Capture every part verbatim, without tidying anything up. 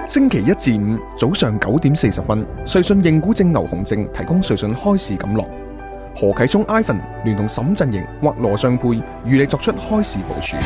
星期一至五早上九點四十分，瑞信認股證牛熊證提供瑞信開市錦囊。何啟聰 Ivan 聯同沈振盈或羅尚佩與你作出開市部署。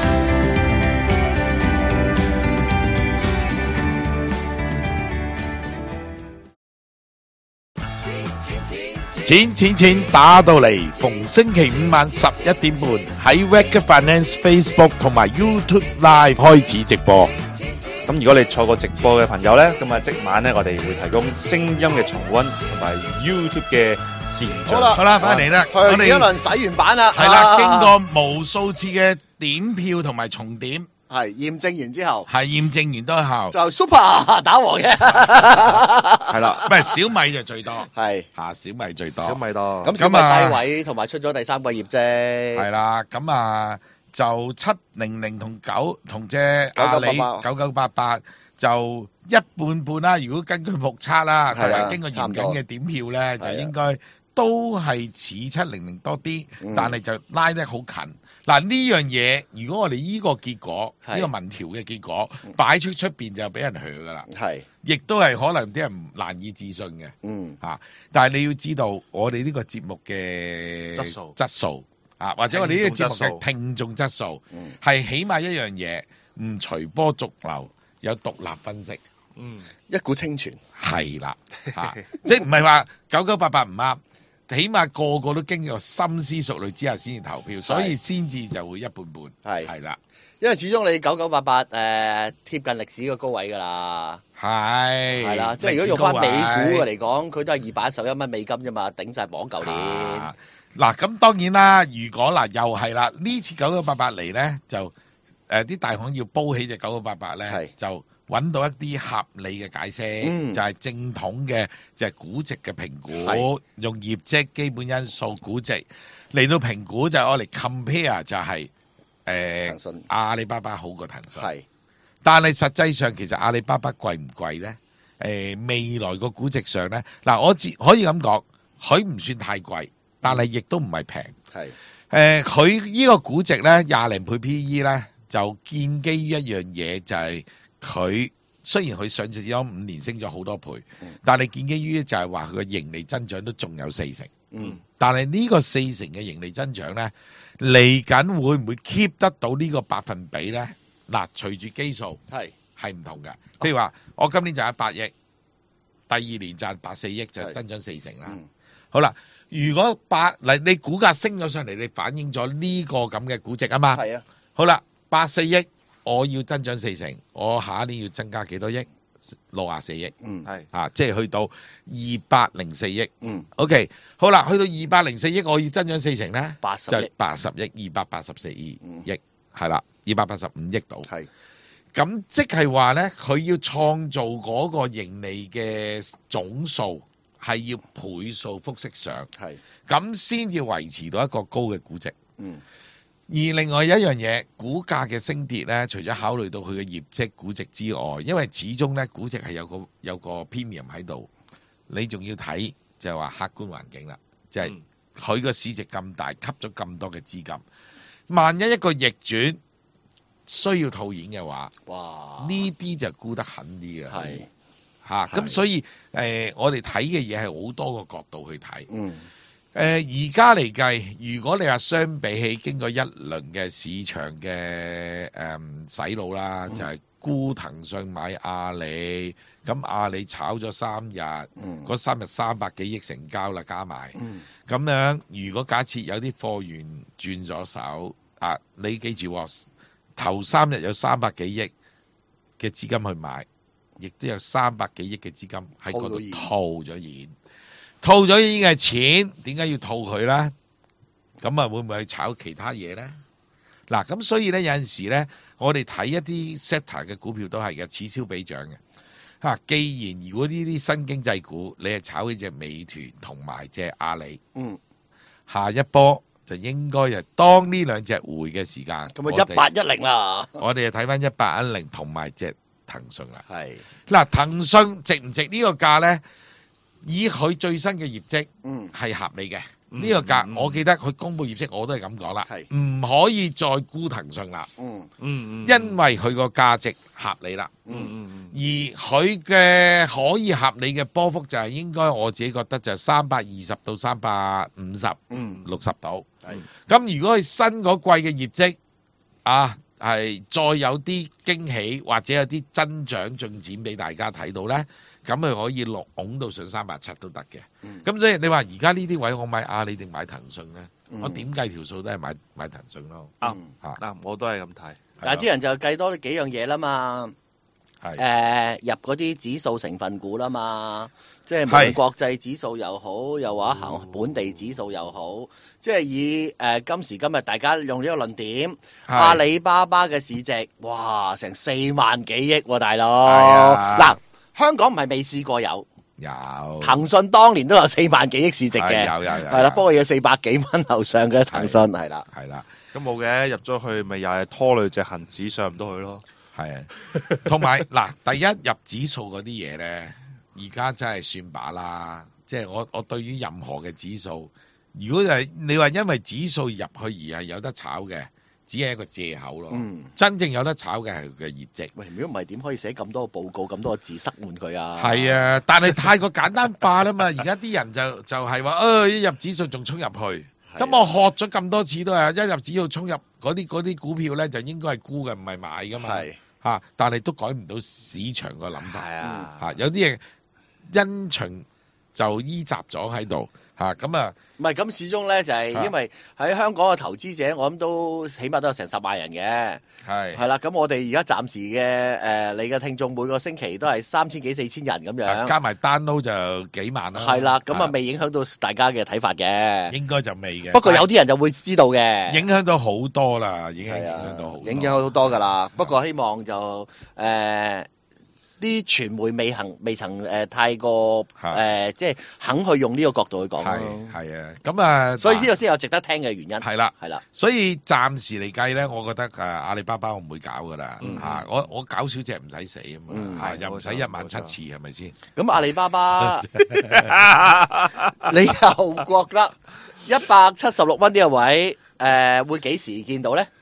錢錢錢打到嚟，逢星期五晚十一點半喺 Wake Finance Facebook 同埋 YouTube Live 開始直播。 咁如果你錯過直播嘅朋友呢，咁啊即晚呢，我哋會提供聲音嘅重溫同埋 YouTube 嘅視像。 好啦， 好啦，翻嚟啦，我哋去一輪洗完版啦， 係啦，經過無數次嘅點票同埋重點， 係驗證完之後， 係驗證完都後就 Super 打和嘅， 係啦， 唔係小米就最多， 係嚇小米最多， 小米多。 咁小米低位同埋出咗第三個業績， 係啦，咁啊就七零零同九同隻阿里九九八八就一半半啦。如果根據目測啦，同埋經過嚴謹嘅點票咧，就應該都係似七零零多啲，但係就拉得好近。嗱呢樣嘢，如果我哋依個結果，呢個民調嘅結果擺出出邊就俾人噓噶啦， 係， 亦都係可能啲人難以置信嘅， 嗯嚇。但係你要知道，我哋呢個節目嘅質素質素。啊，或者我哋呢個節目嘅聽眾質素係起碼一樣嘢，唔隨波逐流，有獨立分析， 嗯， 一股清泉， 係啦，嚇，即係唔係話九九八八唔啱，起碼個個都經過深思熟慮之後先至投票，所以先至就會一半半， 係係啦， 因為始終你九九八八誒貼近歷史嘅高位㗎啦， 係係啦，即係如果用翻美股嘅嚟講，佢都係二百一十一蚊美金啫嘛，頂曬磅舊年。 嗱，咁當然啦，如果嗱又係啦，呢次九九八八嚟咧，就誒啲大行要煲起隻九九八八咧，就揾到一啲合理嘅解釋， 嗯就係正統嘅就係估值嘅評估，用業績、基本因素、估值嚟到評估，就係我嚟 compare 就係誒騰訊阿里巴巴好過騰訊， 係， 但係實際上其實阿里巴巴貴唔貴咧？誒未來個估值上咧，嗱我只可以咁講，佢唔算太貴。但係亦都唔係平， 係誒佢呢個估值咧廿零倍 P E 咧，就建基於一樣嘢，就係佢雖然佢上市咗五年升咗好多倍，嗯、但係建基於就係話佢個盈利增長都仲有四成，嗯，但係呢個四成嘅盈利增長咧嚟緊會唔會 keep 得到呢個百分比咧？嗱，隨住基數係係唔同嘅，譬如話我今年賺一百億，第二年賺八四億就增長四成啦，嗯、好啦。如果八嚟你股價升咗上嚟，你反映咗呢個咁嘅估值啊嘛。係啊。好啦，八四億，我要增長四成，我下一年要增加幾多億？六十四億。嗯，係啊，即係去到二百零四億。嗯。OK， 好啦，去到二百零四億，我要增長四成咧， 八十就八十億，二百八十四億，係啦，二百八十五億度。係。咁即係話咧，佢要創造嗰個盈利嘅總數。係要倍數複息上，係咁先至維持到一個高嘅估值。嗯，而另外一樣嘢，股價嘅升跌咧，除咗考慮到佢嘅業績估值之外，因為始終咧估值係有個有個 premium 喺度，你仲要睇就係話客觀環境啦，就係佢個市值咁大，吸咗咁多嘅資金，萬一一個逆轉需要套現嘅話，哇！呢啲就沽得狠啲嘅。係。嚇，咁、啊、所以誒、呃，我哋睇嘅嘢係好多個角度去睇。嗯。誒，而家嚟計，如果你話相比起經過一輪嘅市場嘅誒、嗯、洗腦啦，嗯、就係沽騰訊買阿里，咁阿里炒咗三日，嗰、嗯、三日三百幾億成交啦，加埋。嗯。咁樣，如果假設有啲貨源轉咗手，啊，你記住喎，頭三日有三百幾億嘅資金去買。亦都有三百幾億嘅資金喺嗰度套咗現，套咗現嘅錢，點解要套佢咧？咁啊，會唔會去炒其他嘢咧？嗱，咁所以咧有陣時咧，我哋睇一啲 sector 嘅股票都係嘅，此消彼長嘅。嚇，既然如果呢啲新經濟股，你係炒呢隻美團同埋隻阿里，嗯，下一波就應該係當呢兩隻回嘅時間， 咁啊一八一零啦， 我哋就睇翻一八一零同埋隻騰訊啦，係嗱，騰訊值唔值呢個價咧？以佢最新嘅業績，嗯，係合理嘅， 呢個價，我記得佢公布業績我都係咁講啦，唔可以再沽騰訊啦。 嗯嗯嗯， 因為佢個價值合理啦。 嗯嗯而佢嘅可以合理嘅波幅就係應該我自己覺得就係三百二十到三百五十、六十度。咁如果佢新嗰季嘅業績啊係再有啲驚喜或者有啲增長進展俾大家睇到呢，咁佢可以落拱到上三百七都得嘅。咁、嗯、所以你話而家呢啲位我買阿里定買騰訊呢？嗯、我點計條數都係買買騰訊咯。啱嚇嗱，我都係咁睇。 但係啲人就計多幾樣嘢啦嘛。係誒、呃、入嗰啲指數成分股啦嘛，即係無論國際指數又好，又話行本地指數又好，即係以誒、呃、今時今日大家用呢個論點，阿里巴巴嘅市值，哇，成四萬幾億喎、啊，大佬。嗱，香港唔係未試過有， 有騰訊當年都有四萬幾億市值嘅， 有有有， 係啦，不過有四百幾蚊樓上嘅騰訊係啦， 係啦， 咁冇嘅，入咗去咪又係拖累隻恒指上唔到去咯。 係啊，同埋嗱，第一入指數嗰啲嘢咧，而家真係算把啦。即係我我對於任何嘅指數，如果係你話因為指數入去而係有得炒嘅，只係一個借口咯。嗯，真正有得炒嘅係佢嘅業績。喂， 如果唔係點可以寫咁多個報告、咁多個字塞滿佢啊？ 係啊，但係太過簡單化啦嘛。而家啲人就就係話，誒一入指數仲衝入去。咁我學咗咁多次都係一入指數衝入嗰啲嗰啲股票咧，就應該係沽嘅，唔係買噶嘛。係。嚇！但係都改唔到市場個諗法啊！嚇，有啲嘢因循就依習咗喺度嚇，咁啊， 唔係咁始終咧就係因為喺香港嘅投資者，我諗都起碼都有成十萬人嘅，係係啦。咁我哋而家暫時嘅誒、呃，你嘅聽眾每個星期都係三千幾四千人咁樣， 加埋 download 就幾萬啦。 係啦，咁啊未影響到大家嘅睇法嘅， 應該就未嘅。 不過有啲人就會知道嘅， 影響到好多啦，已經影響到好， 影響好多噶啦。不過希望就誒。呃啲傳媒未行未曾誒、呃、太過誒、呃，即係肯去用呢個角度去講咯。 係啊，咁啊， 所以呢個先有值得聽嘅原因。 係啦， 係啦。 所以暫時嚟計咧，我覺得誒阿里巴巴我唔會搞噶啦嚇。我我搞少隻唔使死啊嘛，嚇又唔使一萬七次係咪先？ 咁阿里巴巴，你又覺得一百七十六蚊呢個位誒、呃、會幾時見到咧？誒、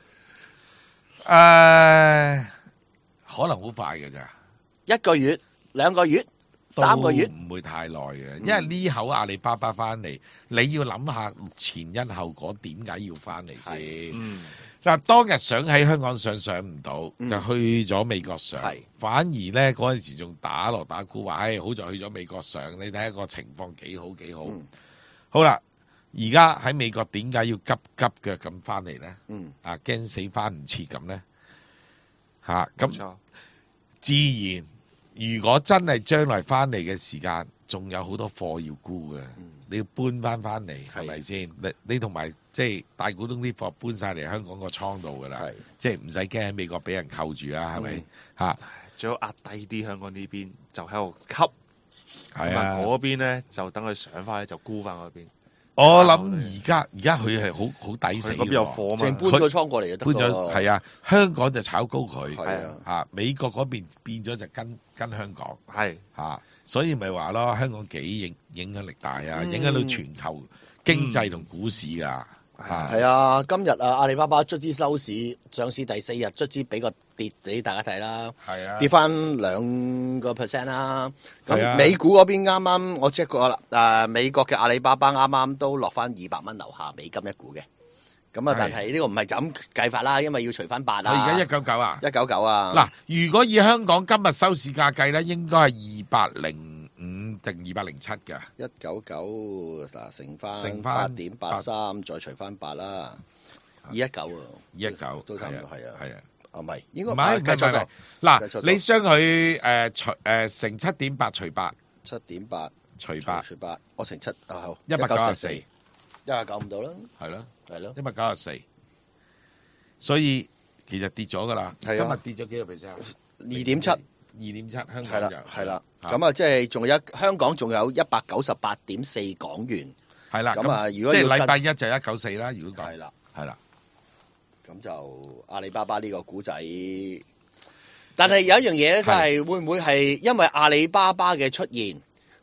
呃，可能好快嘅咋。 一個月、兩個月、三個月唔會太耐嘅，因為呢口阿里巴巴翻嚟，你要諗下前因後果，點解要翻嚟先？嗱、嗯，當日想喺香港上上唔到，嗯、就去咗美國上，反而咧嗰陣時仲打落打鼓話，唉、哎，好在去咗美國上，你睇下個情況幾好幾好。嗯、好啦，而家喺美國點解要急急腳咁翻嚟咧？嗯，啊驚死翻唔切咁咧？嚇、啊，咁自然。如果真係將來翻嚟嘅時間，仲有好多貨要沽嘅，嗯、你要搬翻翻嚟，係咪先？你你同埋即係大股東啲貨搬晒嚟香港個倉度噶啦，即係唔使驚喺美國俾人扣住啦，係咪？嚇， 最好壓低啲香港呢邊，就喺度吸，係啊，嗰邊咧就等佢上翻去就沽翻嗰邊。 我諗而家而家佢係好好抵死， 咁有貨嘛？ 淨搬個倉過嚟就得。搬咗係啊，香港就炒高佢，係啊，嚇美國嗰邊變咗就跟跟香港，係嚇，所以咪話咯，香港幾影影響力大啊，影響到全球經濟同股市㗎。 係啊，今日啊，阿里巴巴卒之收市上市第四日，卒之俾個跌俾大家睇啦，係啊，跌翻兩個 percent 啦。咁美股嗰邊啱啱我 check 過啦，誒，美國嘅阿里巴巴啱啱都落翻二百蚊樓下美金一股嘅。咁啊，但係呢個唔係就咁計法啦，因為要除翻八啦。 佢而家一九九啊， 一九九啊。 嗱，如果以香港今日收市價計咧，應該係二百零五定二百零七嘅。 一九九嗱乘翻乘翻八點八三，再除翻八啦，二一九啊， 二一九都差唔多係啊， 係啊， 啊唔係應該唔係唔係唔係嗱，你將佢誒除誒乘七點八除八， 七點八除八除八，我乘七啊好， 一百九十四，一百九唔到啦， 係咯係咯， 一百九十四，所以其實跌咗噶啦，今日跌咗幾個 percent？ 二點七。 二點七，香港係啦，係啦，咁啊，即係仲有香港仲有一百九十八點四港元， 係啦， 咁啊，如果即係禮拜一就一九四啦，如果係啦， 係啦， 咁就阿里巴巴呢個股仔，但係有一樣嘢咧，就係會唔會係因為阿里巴巴嘅出現，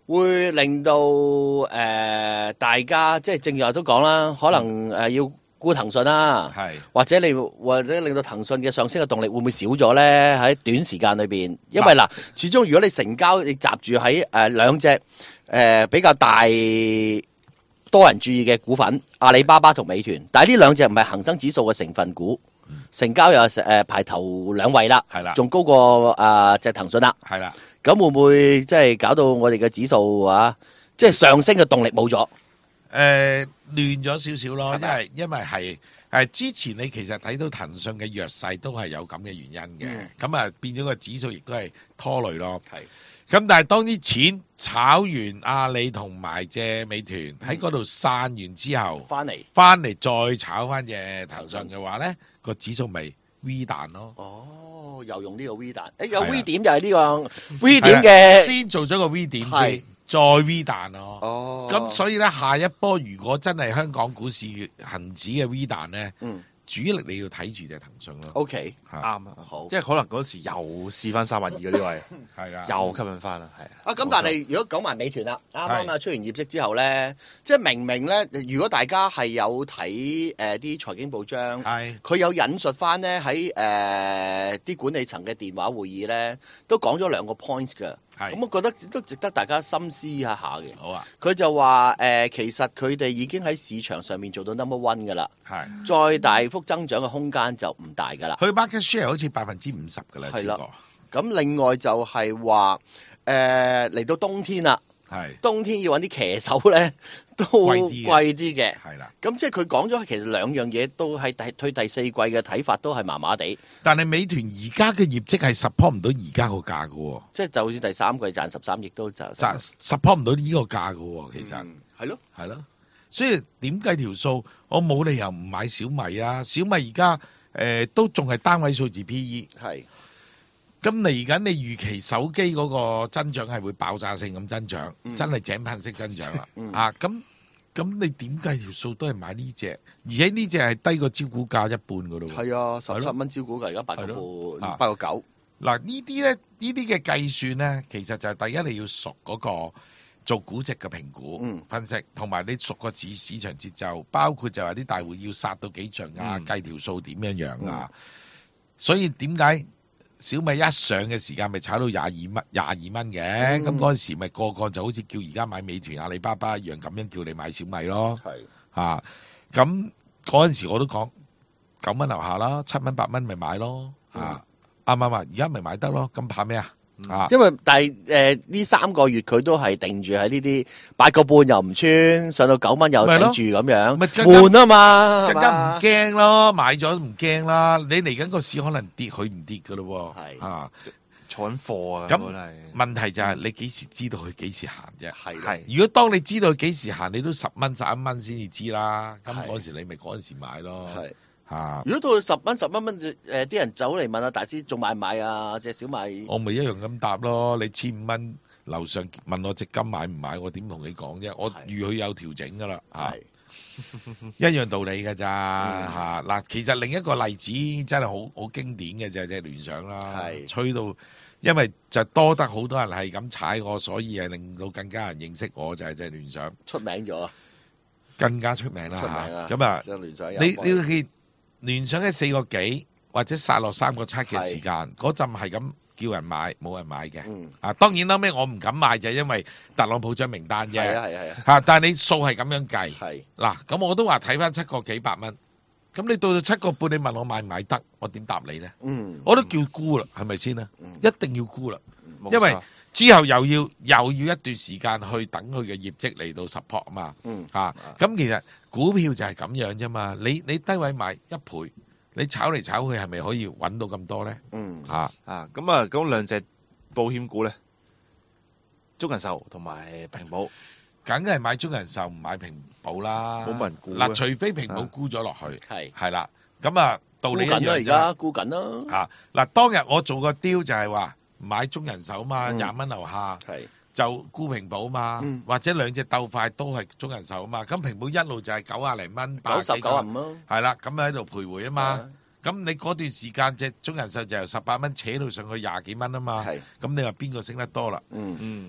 會令到誒、呃、大家即係正如我都講啦，可能誒要沽騰訊啦， 係或者你或者令到騰訊嘅上升嘅動力會唔會少咗咧？喺短時間裏邊，因為嗱，始終如果你成交你集住喺誒兩隻誒比較大多人注意嘅股份，阿里巴巴同美團，但係呢兩隻唔係恒生指數嘅成分股，成交又誒排頭兩位啦， 係啦， 仲高過誒隻騰訊啦， 係啦。 咁會唔會即係搞到我哋嘅指數啊，即係上升嘅動力冇咗？ 誒亂咗少少咯，因為因為係誒之前你其實睇到騰訊嘅弱勢都係有咁嘅原因嘅，咁啊變咗個指數亦都係拖累咯。係，咁但係當啲錢炒完阿里同埋隻美團喺嗰度散完之後，翻嚟翻嚟再炒翻隻騰訊嘅話咧，個指數咪 V 彈咯。 哦，又用呢個 V 彈，誒有 V 點就係呢個 V 點嘅， 先做咗個 V 點先。再 V 彈咯，哦，咁所以咧下一波如果真係香港股市恒指嘅 V 彈咧，嗯，主力你要睇住隻騰訊咯。 O K， 啱啊，好，即係可能嗰時又試翻三萬二嗰啲位，係啦，又吸引翻啦，係啊。 咁但係如果講埋美團啦，啱啱啊出完業績之後咧，即係明明咧，如果大家係有睇誒啲財經報章，係佢有引述翻咧喺誒啲管理層嘅電話會議咧，都講咗兩個 points 㗎。咁我覺得都值得大家深思一下嘅。好啊，佢就話誒、呃，其實佢哋已經喺市場上面做到 number one 噶啦，係再大幅增長嘅空間就唔大噶啦。 佢 market share 好似百分之五十噶啦，係啦。 咁另外就係話誒嚟到冬天啦，係冬天要揾啲騎手咧都貴啲嘅，係啦。咁即係佢講咗，其實兩樣嘢都係第推第四季嘅睇法都係麻麻地。 但係美團而家嘅業績係 support 唔到而家個價噶喎， 即係就算第三季賺十三億都就 support 唔到呢個價噶喎。其實係咯， 係咯。所以點計條數？我冇理由唔買小米啊！小米而家誒都仲係單位數字 P E， 係。咁嚟緊你預期手機嗰個增長係會爆炸性咁增長，嗯、真係井噴式增長啦！嗯、啊，咁咁你點計條數都係買呢隻，而且呢隻係低過招股價一半噶咯喎。係啊，十七蚊招股價而家八個半，八個九。嗱呢啲咧，呢啲嘅計算咧，其實就係第一你要熟嗰個做估值嘅評估、嗯、分析，同埋你熟個市市場節奏，包括就係啲大戶要殺到幾盡啊，嗯、計條數點樣樣啊。嗯、所以點解？小米一上嘅時間咪炒到廿二蚊，廿二蚊嘅，咁嗰陣時咪個個就好似叫而家買美團、阿里巴巴一樣咁樣叫你買小米咯。係啊，咁嗰陣時我都講九蚊樓下啦，七蚊八蚊咪買咯。啊，啱唔啱啊？而家咪買得咯，咁怕咩啊？啊， 因為但係誒呢三個月佢都係定住喺呢啲八個半又唔穿，上到九蚊又頂住咁樣，悶啊嘛， 更加唔驚咯，買咗唔驚啦。你嚟緊個市可能跌，佢唔跌噶咯。係啊， 坐緊貨啊。 咁問題就係你幾時知道佢幾時行啫？係係。如果當你知道佢幾時行，你都十蚊十一蚊先至知啦。咁嗰時你咪嗰陣時買咯。係。啊！ 如果到十蚊十蚊蚊，誒、呃、啲人走嚟問阿大師仲買唔買啊？隻小米， 我咪一樣咁答咯。你千五蚊樓上問我隻金買唔買，我點同你講啫？我預佢有調整噶啦，嚇，一樣道理㗎咋嚇。嗱，其實另一個例子真係好好經典嘅就係隻聯想啦，吹到，因為就多得好多人係咁踩我，所以係令到更加人認識我，就係隻聯想出名咗，更加出名啦嚇。咁啊，你你見。聯想喺四個幾或者殺落三個七嘅時間，嗰陣係咁叫人買，冇人買嘅。嗯、啊，當然後尾我唔敢買就係因為特朗普張名單啫。係啊係啊係啊。但係你數係咁樣計。係。嗱，咁我都話睇翻七個幾百蚊，咁你到到七個半，你問我買唔買得，我點答你咧？嗯。我都叫沽啦，係咪先啊？嗯、一定要沽啦，嗯、因為之後又要又要一段時間去等佢嘅業績嚟到 support 啊嘛。嗯。啊，咁其實。股票就係咁樣啫嘛，你你低位買一倍，你炒嚟炒去係咪可以揾到咁多咧？嗯，啊啊，咁啊，咁兩隻保險股咧，中人壽同埋平保， 梗係買中人壽唔買平保啦。 冇人估嗱，除非平保沽咗落去，係係啦，咁啊道理一樣啫。 而家沽緊啦。 啊，嗱，當日我做個 deal 就係話買中人壽嘛，廿蚊樓下。係。就沽平保嘛，嗯、或者兩隻鬥快都係中人壽啊嘛，咁平保一路就係九啊零蚊， 九十九啊五咯， 係啦，咁喺度徘徊啊嘛，咁你嗰段時間隻中人壽就由十八蚊扯到上去廿幾蚊啊嘛，咁你話邊個升得多啦？嗯嗯，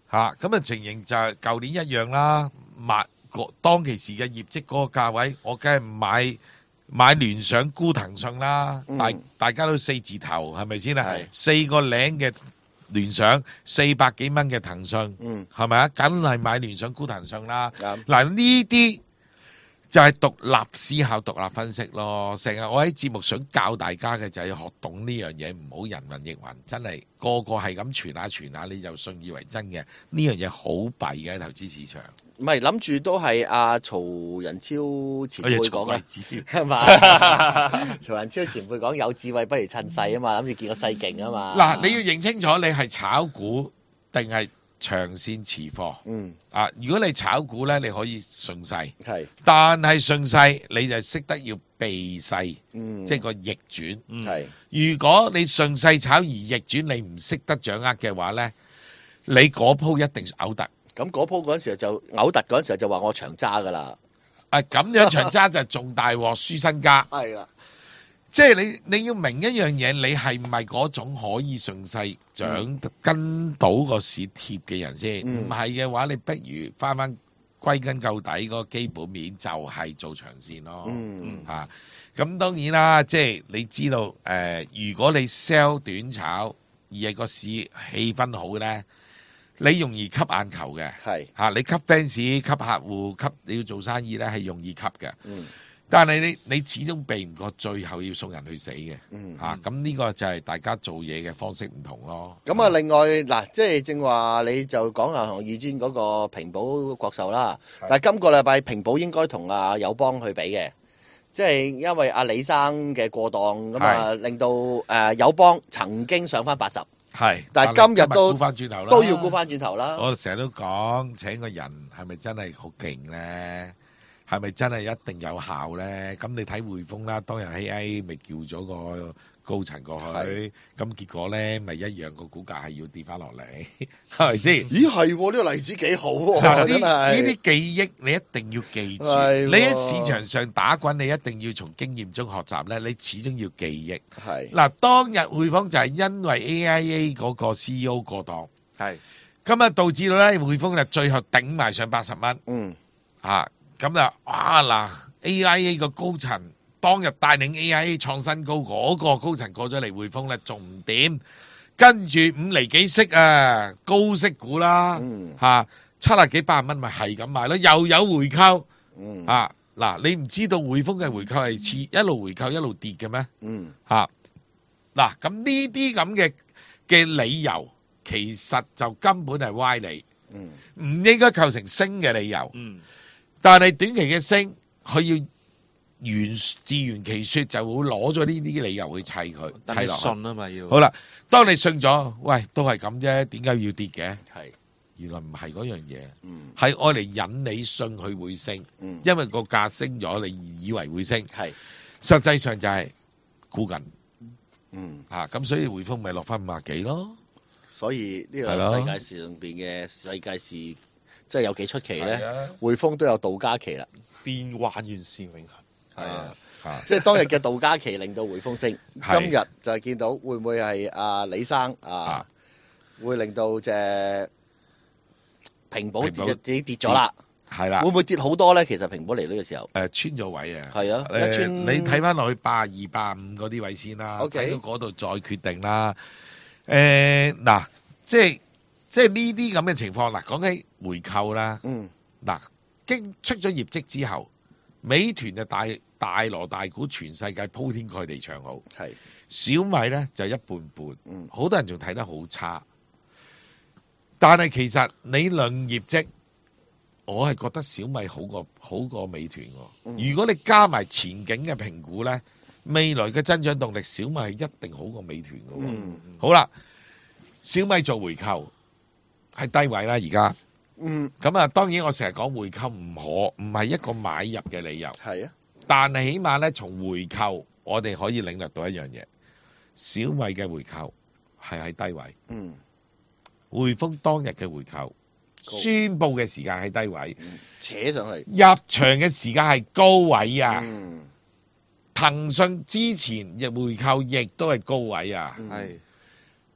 嚇，咁啊情形就係舊年一樣啦。買個當其時嘅業績嗰個價位，我梗係買買聯想沽騰訊啦。 嗯大大家都四字頭係咪先啊？四個零嘅聯想，四百幾蚊嘅騰訊， 嗯， 係咪啊？梗係買聯想沽騰訊啦。 啱嗱呢啲就係獨立思考、獨立分析咯。成日我喺節目想教大家嘅就係學懂呢樣嘢，唔好人云亦云。真係個個係咁傳下傳下，你就信以為真嘅。呢樣嘢好弊嘅喺投資市場。 唔係諗住都係阿曹仁超前輩講嘅，係嘛？曹仁超前輩講有智慧不如趁勢啊嘛，諗住見個勢勁啊嘛。 嗱，你要認清楚，你係炒股定係長線持貨？ 嗯， 啊，如果你炒股咧，你可以順勢， 係， 但係順勢你就識得要避勢， 嗯， 即係個逆轉。 係。 如果你順勢炒而逆轉，你唔識得掌握嘅話咧，你嗰鋪一定嘔突。 咁嗰鋪嗰陣時候就嘔突嗰陣時候就話我長揸噶啦， 啊咁樣長揸就仲大鑊，輸身家。 係啦， 即係你你要明一樣嘢，你係唔係嗰種可以順勢掌跟到個市貼嘅人先？唔係嘅話，你不如翻翻歸根究底嗰個基本面就係做長線咯。 嗯嚇咁當然啦，即係你知道誒、呃，如果你 sell 短炒而係個市氣氛好咧。你容易吸眼球嘅， 係嚇你吸 fans、吸客戶、吸你要做生意咧係容易吸嘅。 嗯， 但係你你始終避唔過最後要送人去死嘅。 嗯， 嚇咁呢個就係大家做嘢嘅方式唔同咯。 咁啊，另外嗱，即係正話你就講啊，同預專嗰個平保國壽啦。但係今個禮拜平保應該同阿友邦去比嘅，即係因為阿李生嘅過檔咁啊，令到誒友邦曾經上翻八十。 係， 但係今日都沽翻轉頭啦， 都要沽翻轉頭啦。 我成日都講請個人係咪真係好勁咧？係咪真係一定有效咧？咁你睇匯豐啦，當日 A I A 咪叫咗個高層過去，咁結果咧咪一樣個股價係要跌翻落嚟，係咪先？ 咦係喎，呢個例子幾好喎！ 呢真係呢啲記憶你一定要記住。 係喎你喺市場上打滾，你一定要從經驗中學習咧。你始終要記憶。 係嗱，當日匯豐就係因為 A I A 嗰個 C E O 過檔， 係咁啊導致到咧匯豐就最後頂埋上八十蚊。 嗯嚇咁就哇嗱 A I A 個高層當日帶領 A I A 創新高嗰個高層過咗嚟匯豐咧，仲唔掂？跟住五厘幾息啊，高息股啦， 嗯嚇七啊幾八十蚊咪係咁買咯，又有回購嗯啊嗱，你唔知道匯豐嘅回購係似一路回購一路跌嘅咩？ 嗯嚇嗱，咁呢啲咁嘅嘅理由，其實就根本係歪理， 嗯唔應該構成升嘅理由。 嗯， 但係短期嘅升，佢要原自圓其說，就會攞咗呢啲理由去砌佢，砌落去。 信啊嘛要。 好啦，當你信咗，喂，都係咁啫，點解要跌嘅？ 係原來唔係嗰樣嘢， 嗯係愛嚟引你信佢會升， 嗯因為個價升咗，你以為會升， 係實際上就係估緊嗯， 嚇，咁所以匯豐咪落翻五啊幾咯。 所以呢個係咯世界上邊嘅世界事，即係有幾出奇咧？ 係啊匯豐都有杜嘉期啦， 變幻完善永恆。 係啊，嚇即係當日嘅杜嘉期令到匯豐升， 係今日就係見到會唔會係阿李生啊啊， 會令到隻平保平保跌跌跌咗啦？ 係啦會，唔會跌好多咧？其實平保嚟呢個時候， 誒穿咗位啊。 係啊，一誒， 穿你睇翻落去八二、八五嗰啲位先啦， OK 睇到嗰度再決定啦。誒，嗱，即係即係呢啲咁嘅情況，嗱，講起回購啦， 嗯嗱，經出咗業績之後，美團就大大鑼大鼓，全世界鋪天蓋地唱好， 係小米咧就一半半， 嗯好多人仲睇得好差，但係其實你論業績。我係覺得小米好過好過美團喎。 嗯如果你加埋前景嘅評估呢，未來嘅增長動力，小米係一定好過美團嘅。 嗯好啦，小米做回購係低位啦，而家嗯咁啊。當然我成日講回購唔可唔係一個買入嘅理由， 係啊， 但係起碼呢，從回購我哋可以領略到一樣嘢，小米嘅回購係喺低位， 嗯匯豐當日嘅回購。宣佈嘅時間係低位， 扯上嚟， 入場嘅時間係高位啊！ 嗯騰訊之前嘅回購亦都係高位啊！ 嗯係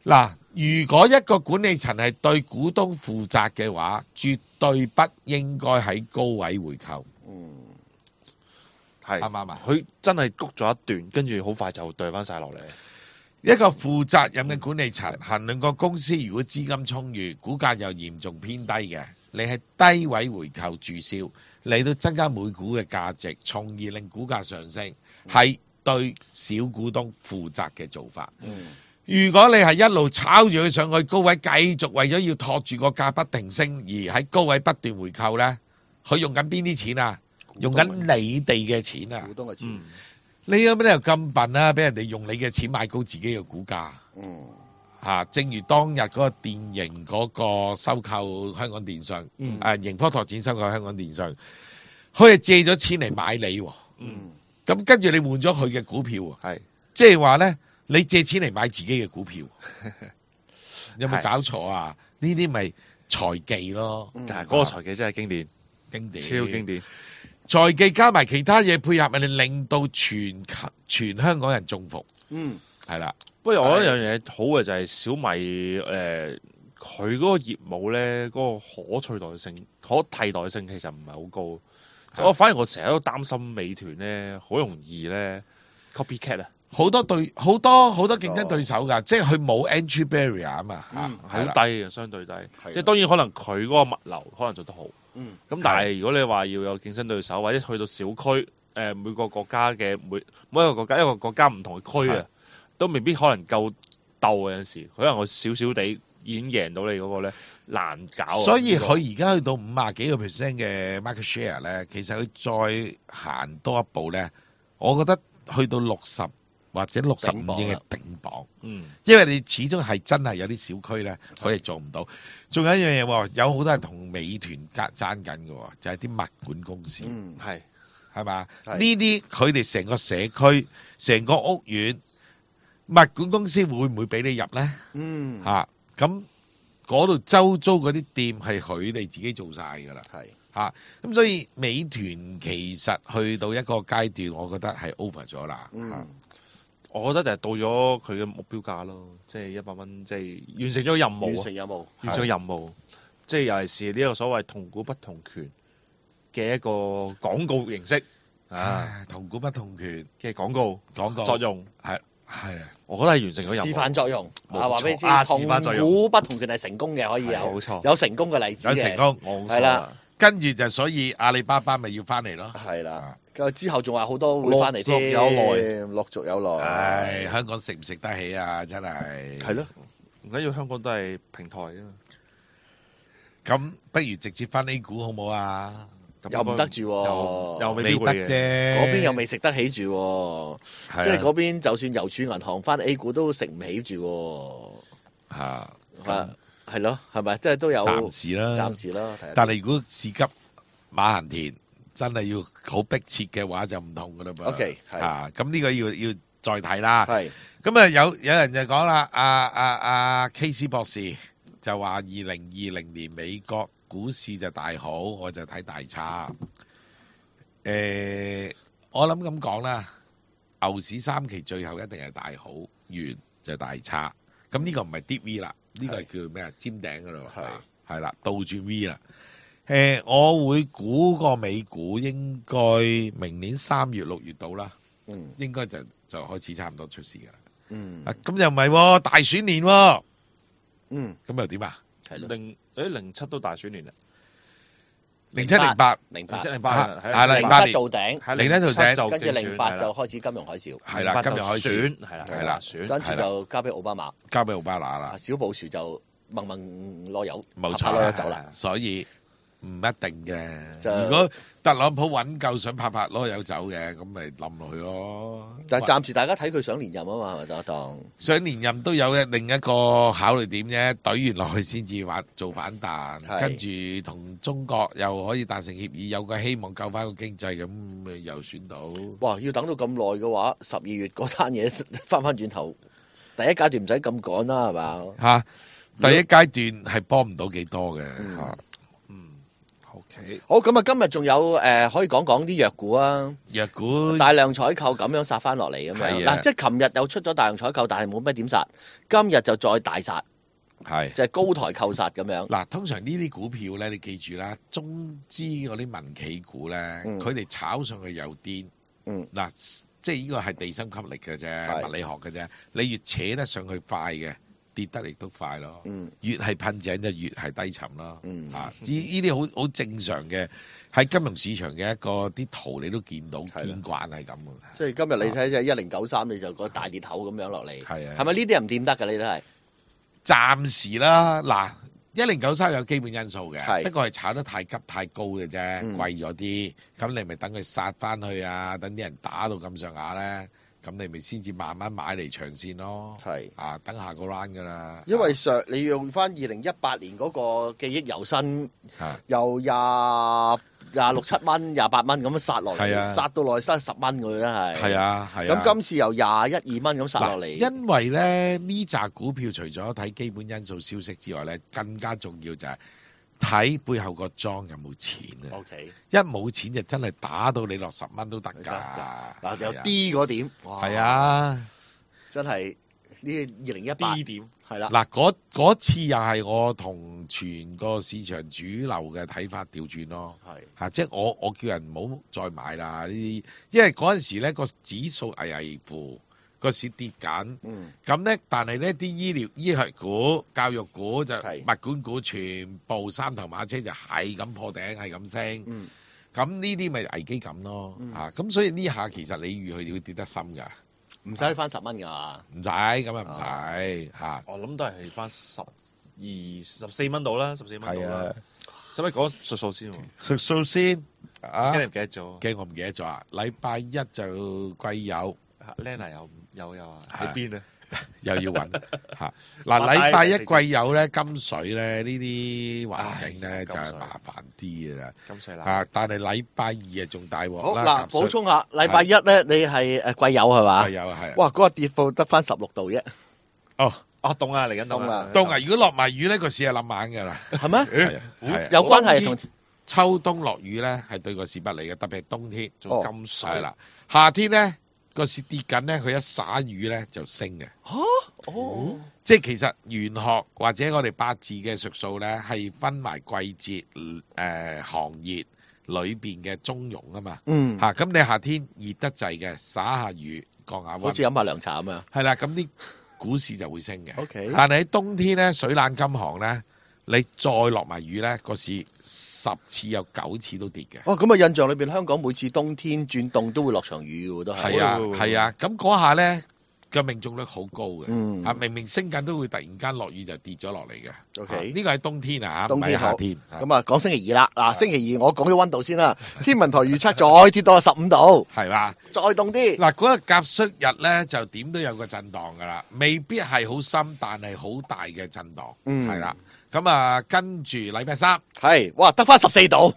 嗱，如果一個管理層係對股東負責嘅話，絕對不應該喺高位回購。 嗯，係啱唔啱啊？ 佢真係谷咗一段，跟住好快就掉翻晒落嚟。 一個負責任嘅管理層衡量個公司如果資金充裕，股價又嚴重偏低嘅，你係低位回購註銷，嚟到增加每股嘅價值，從而令股價上升，係對小股東負責嘅做法。 嗯， 如果你係一路炒住佢上去高位，繼續為咗要托住個價不停升，而喺高位不斷回購呢，佢用緊邊啲錢啊？用緊你哋嘅錢啊！ 股東嘅錢。嗯， 你有咩理由咁笨啊？俾人哋用你嘅錢買高自己嘅股價。 嗯， 啊，正如當日嗰個電盈嗰個收購香港電信， 嗯， 誒盈科拓展收購香港電信，佢係借咗錢嚟買你， 嗯， 咁跟住你換咗佢嘅股票， 係， 即係話咧，你借錢嚟買自己嘅股票，有冇搞錯啊？呢啲咪財技咯， 但係嗰個財技真係經典， 經典， 超經典。 財技加埋其他嘢配合，咪令到全全香港人中伏。 嗯， 係啦。 不過我覺得一樣嘢好嘅就係小米誒，佢嗰個業務咧，嗰個可取代性、可替代性其實唔係好高。我反而我成日都擔心美團咧，好容易咧 copycat 啊， 好多對好多好多競爭對手㗎，即係佢冇 entry barrier 啊嘛， 嗯，好低嘅，相對低。即係當然可能佢嗰個物流可能做得好。 嗯， 咁但係如果你話要有競爭對手，或者去到小區，誒每個國家嘅每每一個國家一個國家唔同嘅區啊，都未必可能夠鬥嘅。有時可能我少少地已經贏到你嗰個咧，難搞。 所以佢而家去到五啊幾個 percent 嘅 market share 咧，其實佢再行多一步咧，我覺得去到六十或者六十五已經係頂榜。 嗯， 因為你始終係真係有啲小區咧，佢係做唔到。仲有一樣嘢喎，有好多人同美團爭爭緊嘅，就係、是、啲物管公司。 嗯，係係嘛？呢啲佢哋成個社區、成個屋苑物管公司會唔會俾你入咧？ 嗯， 嚇咁嗰度周遭嗰啲店係佢哋自己做晒㗎啦。 係嚇咁，所以美團其實去到一個階段，我覺得係 over 咗啦。 嗯。 我覺得就係到咗佢嘅目標價咯，即係一百蚊，即係完成咗任務。 完成任務， 完成任務，即係尤其是呢個所謂同股不同權嘅一個廣告形式啊， 同股不同權嘅廣告廣告作用係係啊， 我覺得係完成咗任務。 示範作用，啊話俾你知，同股不同權係成功嘅，可以有， 冇錯， 有成功嘅例子嘅， 有成功， 係啦。 跟住就所以阿里巴巴咪要翻嚟咯， 係啦。之後仲話好多會翻嚟添， 有來， 陸續有來。 唉，香港食唔食得起啊？真係係咯， 唔緊要，香港都係平台啊。 咁不如直接翻 A 股好唔好啊？ 又唔得住， 又又未得啫。 嗰邊又未食得起住，即係嗰邊就算郵儲銀行翻 A 股都食唔起住。 嚇， 係咯，係咪？即係都有暫時啦， 暫時啦。 但係如果事急馬行田，真係要好迫切嘅話，就唔同噶啦噃。 OK， 啊，咁呢個要要再睇啦。 係咁啊，有有人就講啦，阿阿阿 K C 博士就話二零二零年美國股市就大好，我就睇大差。誒、呃，我諗咁講啦，牛市三期最後一定係大好，完就大差。咁呢個唔係 Deep V 啦，呢、這個係叫咩啊？尖頂嗰度係係啦，倒轉 V 啦。誒、呃，我會估個美股應該明年三月六月到啦， 嗯， 應該就就開始差唔多出事噶啦。 嗯， 啊，咁又唔係大選年喎， 嗯， 咁又點啊？ 係咯， 零誒零七都大選年啦， 零七零八零八零七零八係啦， 零八做頂， 零七做頂， 跟住零八就開始金融海嘯， 係啦，金融海嘯係啦， 係啦， 選， 跟住就交俾奧巴馬， 交俾奧巴馬啦， 小布殊就掹掹攞油， 冇錯， 攞咗走啦， 所以。唔一定嘅，如果特朗普揾夠想拍拍攞有走嘅，咁咪冧落去咯。 但係暫時大家睇佢想連任啊嘛，係咪得當？ 想連任都有嘅另一個考慮點啫，懟完落去先至話做反彈，跟住同中國又可以達成協議，有個希望救翻個經濟，咁咪又選到。 哇！要等到咁耐嘅話，十二月嗰單嘢翻翻轉頭，第一階段唔使咁趕啦，係嘛？ 嚇，第一階段係幫唔到幾多嘅嚇。 OK， OK， 好，咁啊，今日仲有誒、呃，可以講講啲藥股啊， 藥股大量採購咁樣殺翻落嚟咁樣。 係啊嗱，即係琴日又出咗大量採購，但係冇乜點殺，今日就再大殺， 係就係高台購殺咁樣。 嗱，通常呢啲股票咧，你記住啦，中資嗰啲民企股咧，佢哋、炒上去有癲。 嗯， 嗱，即係呢個係地心吸力嘅啫，物理學嘅啫。你越扯得上去快嘅，跌得亦都快咯。 嗯， 越係噴井就越係低沉咯。 嗯， 啊，呢呢啲好好正常嘅，喺金融市場嘅一個啲圖你都見到，見慣係咁嘅。 即係今日你睇就係一零九三，你就個大裂口咁樣落嚟。 係啊， 係咪呢啲人唔掂得㗎？你都係暫時啦，嗱。一零九三有基本因素嘅， 係不過係炒得太急太高嘅啫， 嗯貴咗啲，咁你咪等佢殺翻去啊，等啲人打到咁上下咧，咁你咪先至慢慢買嚟長線咯。 係啊，等下個 round 噶啦。 因為上你用翻二零一八年嗰個記憶猶新， 啊由廿廿六七蚊、廿八蚊咁樣殺落嚟， 係啊殺到落去三十蚊嘅真係。 係啊係啊。 咁今次由廿一二蚊咁殺落嚟， 因為咧呢扎股票除咗睇基本因素消息之外咧，更加重要就係睇背後個莊有冇錢啊。 O K， 一冇錢就真係打到你落十蚊都得㗎。 嗱有 D 嗰點，哇係啊， 真係呢二零一八 D 點係啦。 嗱，嗰嗰次又係我同全個市場主流嘅睇法調轉咯， 係嚇，即係我我叫人唔好再買啦呢啲，因為嗰陣時咧個指數危危乎，個市跌緊， 嗯， 咁咧但係呢啲醫療醫學股、教育股就係物管股全部三頭馬車就係咁破頂，係咁升， 嗯咁呢啲咪危機感咯， 嗯嚇，咁所以呢下其實你預佢會跌得深㗎， 唔使翻十蚊㗎嘛。 唔使咁啊唔使嚇。 我諗都係翻十二十四蚊到啦，十四蚊到係啊啦。使唔使講數數先喎？ 數數先啊！ 驚你唔記得咗。 驚我唔記得咗啊！禮拜一就貴友 ，Lena 又有有啊？ 係喺邊咧？ 又要揾嚇嗱，禮拜一貴友咧，金水咧呢啲環境咧唉就係麻煩啲嘅啦金水啦。 嚇，但係禮拜二啊仲大好鑊啦！ 嗱，補充下，禮拜一咧你係誒貴友係嘛貴？友係啊哇，嗰個跌幅得翻十六度啫， 哦， 哦，凍啊，嚟緊凍凍啦凍啊！如果落埋雨咧，個市係冧硬㗎啦， 係咩？ 係啊係啊有關係同秋冬落雨咧係對個市不利嘅，特別係冬天仲有金水係啦，夏天咧個市跌緊咧，佢一灑雨咧就升嘅。 哦， 即係其實玄學或者我哋八字嘅術數咧，係分埋季節、誒、呃、行業裏邊嘅中庸啊嘛。 嗯， 嚇咁、你夏天熱得滯嘅，灑下雨降下溫， 好似飲下涼茶咁樣。 係啦，咁啲股市就會升嘅。 OK 但係喺冬天咧，水冷金寒咧，你再落埋雨咧，個市十次有九次都跌嘅。 哦，咁啊，印象裏邊香港每次冬天轉凍都會落場雨嘅喎，都係。 係啊哦係啊，咁嗰下咧嘅命中率好高嘅。 嗯啊，明明升緊都會突然間落雨就跌咗落嚟嘅。 OK 啊呢個係冬天啊，唔係冬天好夏天。 咁啊，講星期二啦。嗱，星期二我講咗温度先啦。天文台預測再跌到十五度， 係嘛？ 再凍啲。 嗱，嗰個夾率日咧就點都有個震盪噶啦，未必係好深，但係好大嘅震盪。 嗯係啦。咁啊，跟住禮拜三， 係，哇，得翻十四度。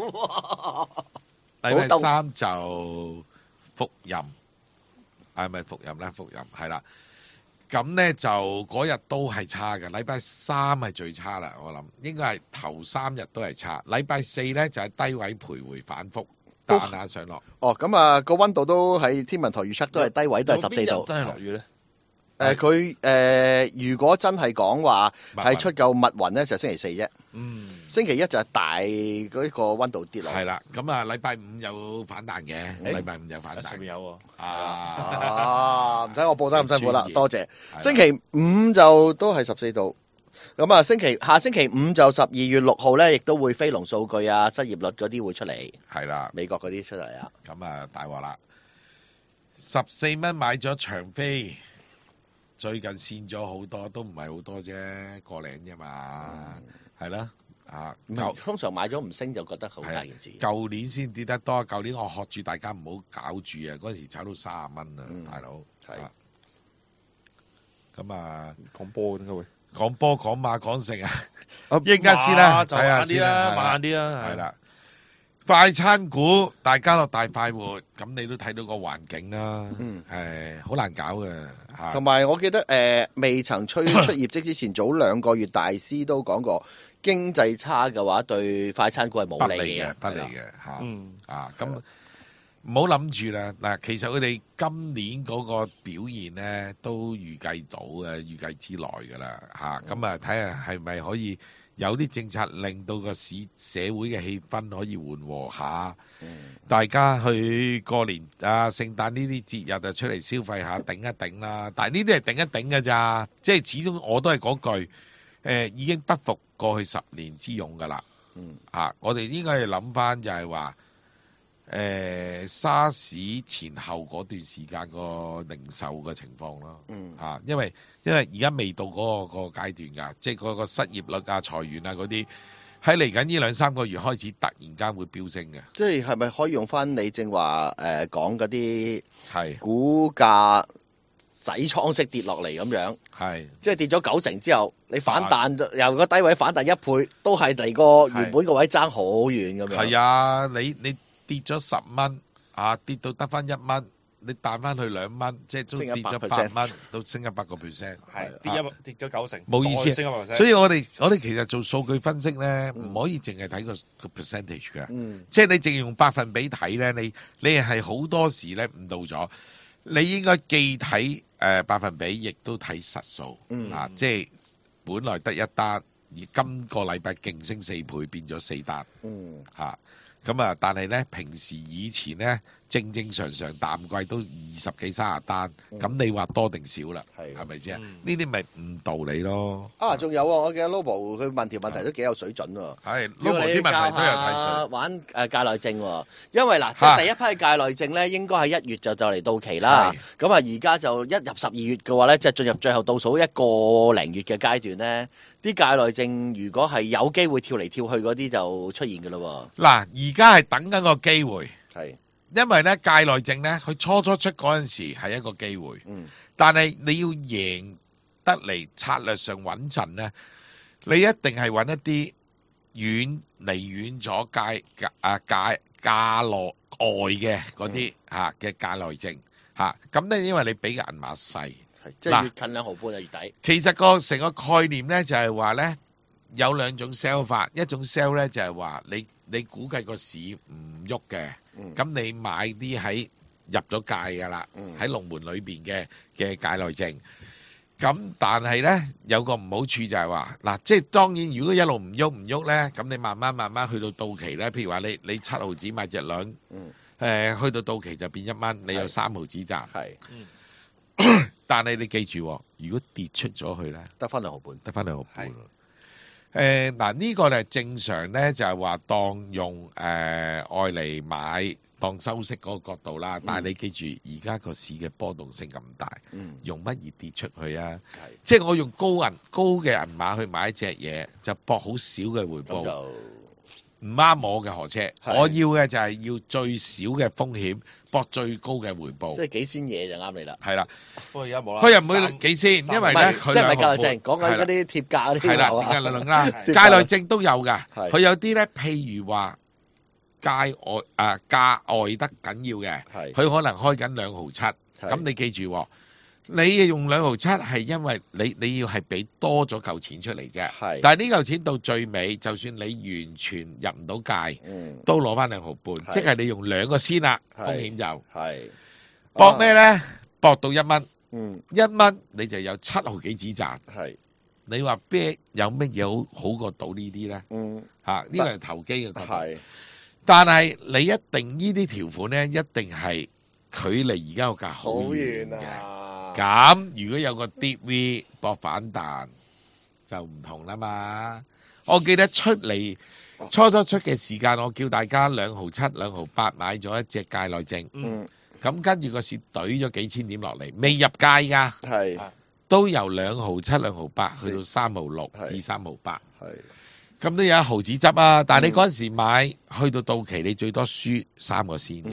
禮拜三就復任，係咪復任咧？復任係啦。咁咧就嗰日都係差嘅，禮拜三係最差啦。我諗應該係頭三日都係差，禮拜四咧就係低位徘徊反覆彈下上落。 哦，咁啊，個温度都喺天文台預測都係低位，都係十四度。 真係落雨咧？ 誒，佢誒，如果真係講話密雲係出夠密雲咧，就星期四啫。 嗯， 星期一就係大嗰個温度跌落。 係啦，咁啊禮拜五有反彈嘅，禮拜五有反彈上面有喎。 啊， 啊，唔使我報得咁辛苦啦專，業多謝。 係星期五就都係十四度。咁啊，星期下星期五就十二月六號咧，亦都會非農數據啊、失業率嗰啲會出嚟， 係啦， 美國嗰啲出嚟啊。 咁啊大鑊啦，十四蚊買咗長飛，最近跣咗好多，都唔係好多啫，個零啫嘛，係啦，啊舊通常買咗唔升就覺得好大件事。 舊年先跌得多，舊年我學住大家唔好搞住啊，嗰陣時炒到三十蚊啊， 嗯大佬係啊咁啊講波點解會？ 講波講馬講成啊！ 啊一陣間先啦就睇下慢啲啦， 先啦係啦慢啲啦， 係啦，快餐股大家樂大快活，咁你都睇到個環境啦， 嗯係好難搞嘅同埋我記得誒、呃，未曾推出業績之前，早兩個月大師都講過，經濟差嘅話對快餐股係冇利嘅， 不利嘅嚇。 嗯啊，咁唔好諗住啦。嗱，其實佢哋今年嗰個表現咧都預計到嘅，預計之內㗎啦嚇。咁啊，睇下係咪可以有啲政策令到個市社會嘅氣氛可以緩和下，嗯、大家去過年啊、聖誕呢啲節日就出嚟消費下，頂一頂啦。但係呢啲係頂一頂㗎咋，即係始終我都係嗰句，誒、呃、已經不復過去十年之勇㗎啦。嗯，啊，我哋應該係諗翻就係話，誒、呃、沙士前後嗰段時間個零售嘅情況咯。嗯，啊，因為因為而家未到嗰、個、個階段㗎，即係嗰個失業率啊、裁員啊嗰啲，喺嚟緊呢兩三個月開始突然間會飆升嘅。 即係係咪可以用翻你正話誒講嗰啲係股價洗倉式跌落嚟咁樣？ 係即係跌咗九成之後，你反彈由個低位反彈一倍，都係離個原本個位爭好遠咁樣。 係啊，你你跌咗十蚊啊，跌到得翻一蚊。你彈翻去兩蚊，即係都跌咗八蚊，都升一百個 percent， 係跌一跌咗九成， 冇意思。所以我哋我哋其實做數據分析咧，唔、嗯、可以淨係睇個個 percentage 嘅，嗯、即係你淨係用百分比睇咧，你你係好多時咧誤導咗。你應該既睇誒、呃、百分比，亦都睇實數、嗯、啊！即係本來得一單，而今個禮拜勁升四倍，變咗四單，嗯嚇咁啊！但係咧，平時以前咧。正正常常淡季都二十幾三十單，咁、嗯、你話多定少啦？係係咪先啊？呢啲咪誤導你咯。啊， 仲有啊！我記得 Lobo 佢問條問題都幾有水準喎。 係 Lobo 啲問題都有睇水。 玩誒界內證喎，因為嗱，即係第一批界內證咧，應該係一月就就嚟到期啦。咁啊，而家就一入十二月嘅話咧，即係進入最後倒數一個零月嘅階段咧，啲界內證如果係有機會跳嚟跳去嗰啲就出現㗎咯喎。 嗱，而家係等緊個機會。 係。 因為咧界內證咧，佢初初出嗰陣時係一個機會，嗯、但係你要贏得嚟策略上穩陣咧，你一定係揾一啲遠離遠咗界啊界價內外嘅嗰啲嚇嘅界內證嚇，咁咧因為你俾嘅銀碼細， 即係越近兩毫半就越抵。 其實個成個概念咧就係話咧有兩種 sell 法，一種 sell 咧就係話你你估計個市唔喐嘅。咁、嗯、你買啲喺入咗界㗎啦，喺、嗯、龍門裏邊嘅嘅界內證。咁但係咧有個唔好處就係話，嗱，即係當然如果一路唔喐唔喐咧，咁你慢慢慢慢去到到期咧，譬如話你你七毫子買隻兩，嗯呃，去到到期就變一蚊，你有三毫子賺。係，嗯、但係你記住，如果跌出咗去咧， 得翻兩毫半， 得翻兩毫半。誒嗱呢個咧正常咧就係話當用誒愛嚟買當收息嗰個角度啦，嗯、但係你記住而家個市嘅波動性咁大，嗯、用乜而跌出去啊？即係我用高銀高嘅銀碼去買一隻嘢，就搏好少嘅回報，唔啱我嘅何車。我要嘅就係要最少嘅風險，搏最高嘅回報。 即係幾仙嘢就啱你啦。 係啦， 不過而家冇啦。 佢又唔會幾仙，因為咧佢即係唔係界內證，講緊嗰啲貼價嗰啲。 係啦，貼價兩兩啦，界內證都有㗎。佢有啲咧，譬如話界外啊價外得緊要嘅，佢可能開緊兩毫七。咁你記住，你用兩毫七係因為你你要係俾多咗嚿錢出嚟啫。係，但係呢嚿錢到最尾，就算你完全入唔到界，嗯、都攞翻兩毫半，即係你用兩個先啦，風險就係搏咩咧？搏到一蚊，嗯，一蚊你就有七毫幾子賺。係，你話啤有乜嘢好好過賭呢啲咧？嗯，嚇呢個係投機嘅角度。係，但係你一定呢啲條款咧，一定係距離而家個價好遠嘅。咁如果有個 deep V 搏反彈就唔同啦嘛。我記得出嚟初初出嘅時間，我叫大家兩毫七、兩毫八買咗一隻界內證。嗯，咁跟住個市懟咗幾千點落嚟，未入界噶，係都由兩毫七、兩毫八去到三毫六至三毫八。係咁都有一毫子執啊。但係你嗰陣時買去到到期，你最多輸三個先啫喎，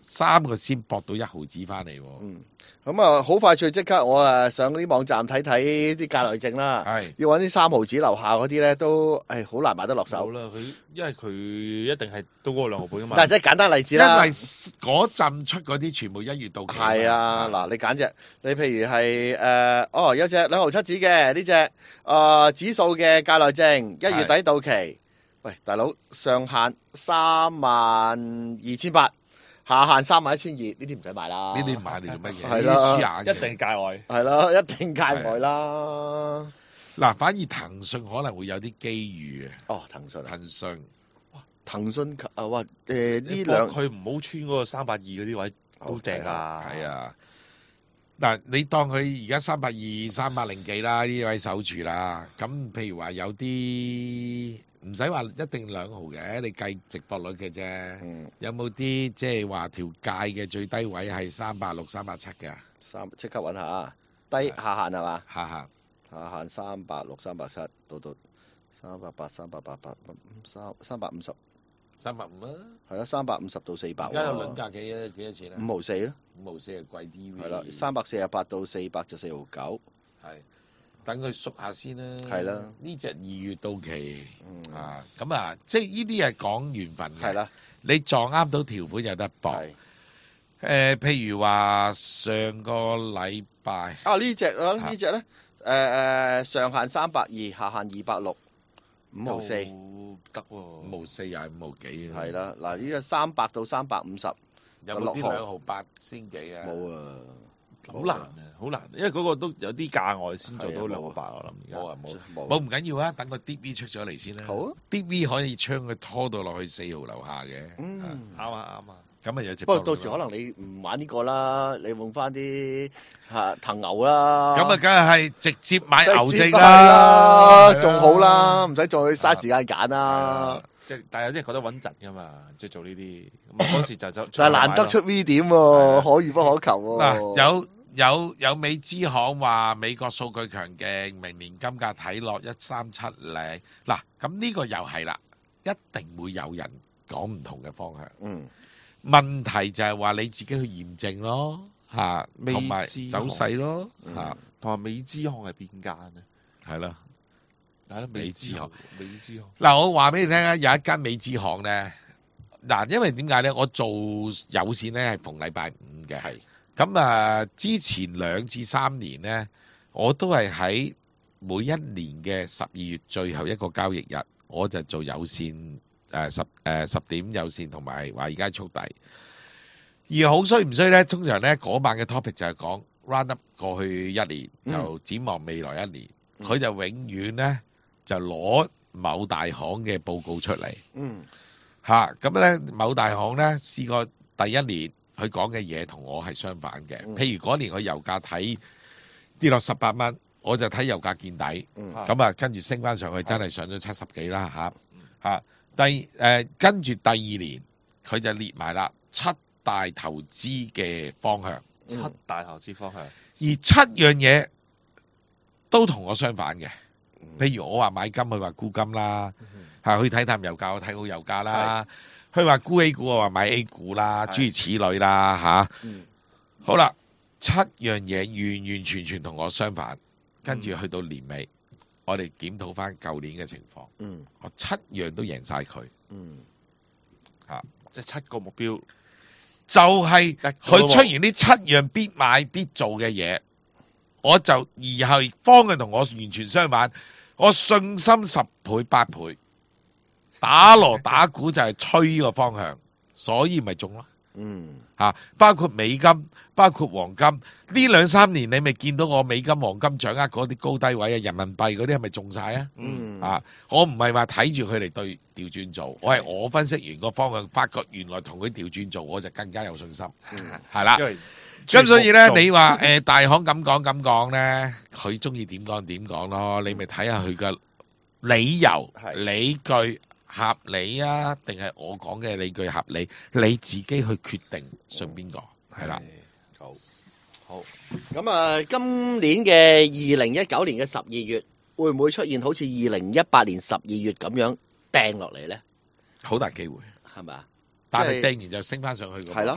三個先搏到一毫子翻嚟。 嗯，咁啊，好快脆即刻我誒上啲網站睇睇啲價內證啦。 係要揾啲三毫子樓下嗰啲咧，都誒好難買得落手。 好啦，佢因為佢一定係到嗰個兩毫半噶嘛。 但係即係簡單例子因啦。 為嗰陣出嗰啲全部一月到期。 係啊，嗱，你揀隻，你譬如係誒、呃，哦，有隻兩毫七子嘅呢隻誒指數嘅價內證，一月底到期。喂，大佬上限三萬二千八，下限三萬一千二，呢啲唔使買啦。 呢啲買嚟做乜嘢？ 係呢啲輸啦， 硬嘅一定界外。 係咯，一定界外啦。 嗱，反而騰訊可能會有啲機遇嘅。 哦，騰訊啊， 騰訊騰訊啊，哇，誒呢兩佢唔好穿嗰個三百二嗰啲位都正啊。 係啊，嗱，你當佢而家三百二、三百零幾啦，呢位守住啦。咁譬如話有啲唔使話一定兩毫嘅，你計直播率嘅啫。 嗯， 有冇啲即係話條界嘅最低位係三百六、三百七嘅？ 三即刻揾下啊，低下限係嘛？ 下下下限三百六、三百七，到到三百八、三百八八、三三百五十， 三百五啊？ 係啦，三百五十到四百。 而家有輪價幾多幾多錢啊？ 五毫四咯， 五毫四係貴啲。 係啦，三百四十八到四百就四毫九。 係等佢縮下先啦。 係啦， 呢隻二月到期、 嗯、 啊，咁啊，即係呢啲係講緣分嘅。 係啦， 你撞啱到條款有得搏。誒、呃，譬如話上個禮拜啊呢隻啊呢隻咧，誒誒、呃、上限三百二，下限二百六，五毫四得喎， 五毫四又係五毫幾。 係啦，嗱呢個三百到三百五十， 有冇啲兩毫八先幾啊？ 冇啊， 好難啊，好難，因為嗰個都有啲價外先做到兩毫八，我諗而家冇啊冇冇唔緊要啊，等個 D V 出咗嚟先啦。 好啊 ，D V 可以將佢拖到落去四毫樓下嘅。 嗯， 啱啊啱啊。 咁啊有隻。 不過到時可能你唔玩呢個啦，你換翻啲嚇騰牛啦。 咁啊，梗係直接買牛證啦，仲好啦，唔使再嘥時間揀啦。 即係，但係有啲人覺得穩陣噶嘛，即係做呢啲。咁嗰時就就， 但係難得出 V 點喎，可遇不可求喎。 嗱，有有有美資行話美國數據強勁，明年金價睇落一三七零。嗱，咁呢個又係啦，一定會有人講唔同嘅方向。 嗯， 問題就係話你自己去驗證咯，嚇，同埋走勢咯，嚇， 同埋美資行係邊間咧？ 係咯。 係咯，美資行，美資行。 嗱，我話俾你聽啊，有一間美資行咧，嗱，因為點解咧？我做有線咧係逢禮拜五嘅，係咁啊。之前兩至三年咧，我都係喺每一年嘅十二月最後一個交易日，我就做有線誒十誒十點有線同埋華爾街速遞。而好衰唔衰咧？通常咧嗰晚嘅 topic 就係講 round up 過去一年，就展望未來一年，佢、嗯、就永遠咧。就攞某大行嘅報告出嚟， 嗯， 嚇咁咧，某大行咧試過第一年佢講嘅嘢同我係相反嘅。 嗯、譬如嗰年佢油價睇跌落十八蚊，我就睇油價見底，咁、嗯、啊跟住升翻上去，真係上咗七十幾啦嚇嚇。第誒跟住第二年佢就列埋啦七大投資嘅方向， 七大投資方向， 而七樣嘢都同我相反嘅。譬如我話買金，佢話沽金啦，嚇去睇淡油價，我睇好油價啦。佢話沽 A 股，我話買 A 股啦，諸如此類啦，嚇、嗯。好啦，七樣嘢完完全全同我相反，跟住去到年尾，嗯、我哋檢討翻舊年嘅情況，嗯、我七樣都贏晒佢，嚇、嗯， 即係七個目標， 就係佢出現呢七樣必買必做嘅嘢，我就而係方向同我完全相反。我信心十倍八倍，打鑼打鼓就係吹呢個方向，所以咪中咯。嗯，吓包括美金，包括黃金，呢兩三年你咪見到我美金、黃金掌握嗰啲高低位啊，人民幣嗰啲係咪中晒啊？嗯，啊，我唔係話睇住佢嚟對調轉做，我係我分析完個方向，發覺原來同佢調轉做，我就更加有信心。係啦。咁所以咧，你話誒、呃、大行咁講咁講咧，佢中意點講點講咯，你咪睇下佢嘅理由、理據合理啊，定係我講嘅理據合理，你自己去決定信邊個，係啦。 好，好。咁啊，今年嘅二零一九年嘅十二月，會唔會出現好似二零一八年十二月咁樣掟落嚟咧？ 好大機會， 係咪啊？ 但係掟完就升翻上去嘅。 係咯。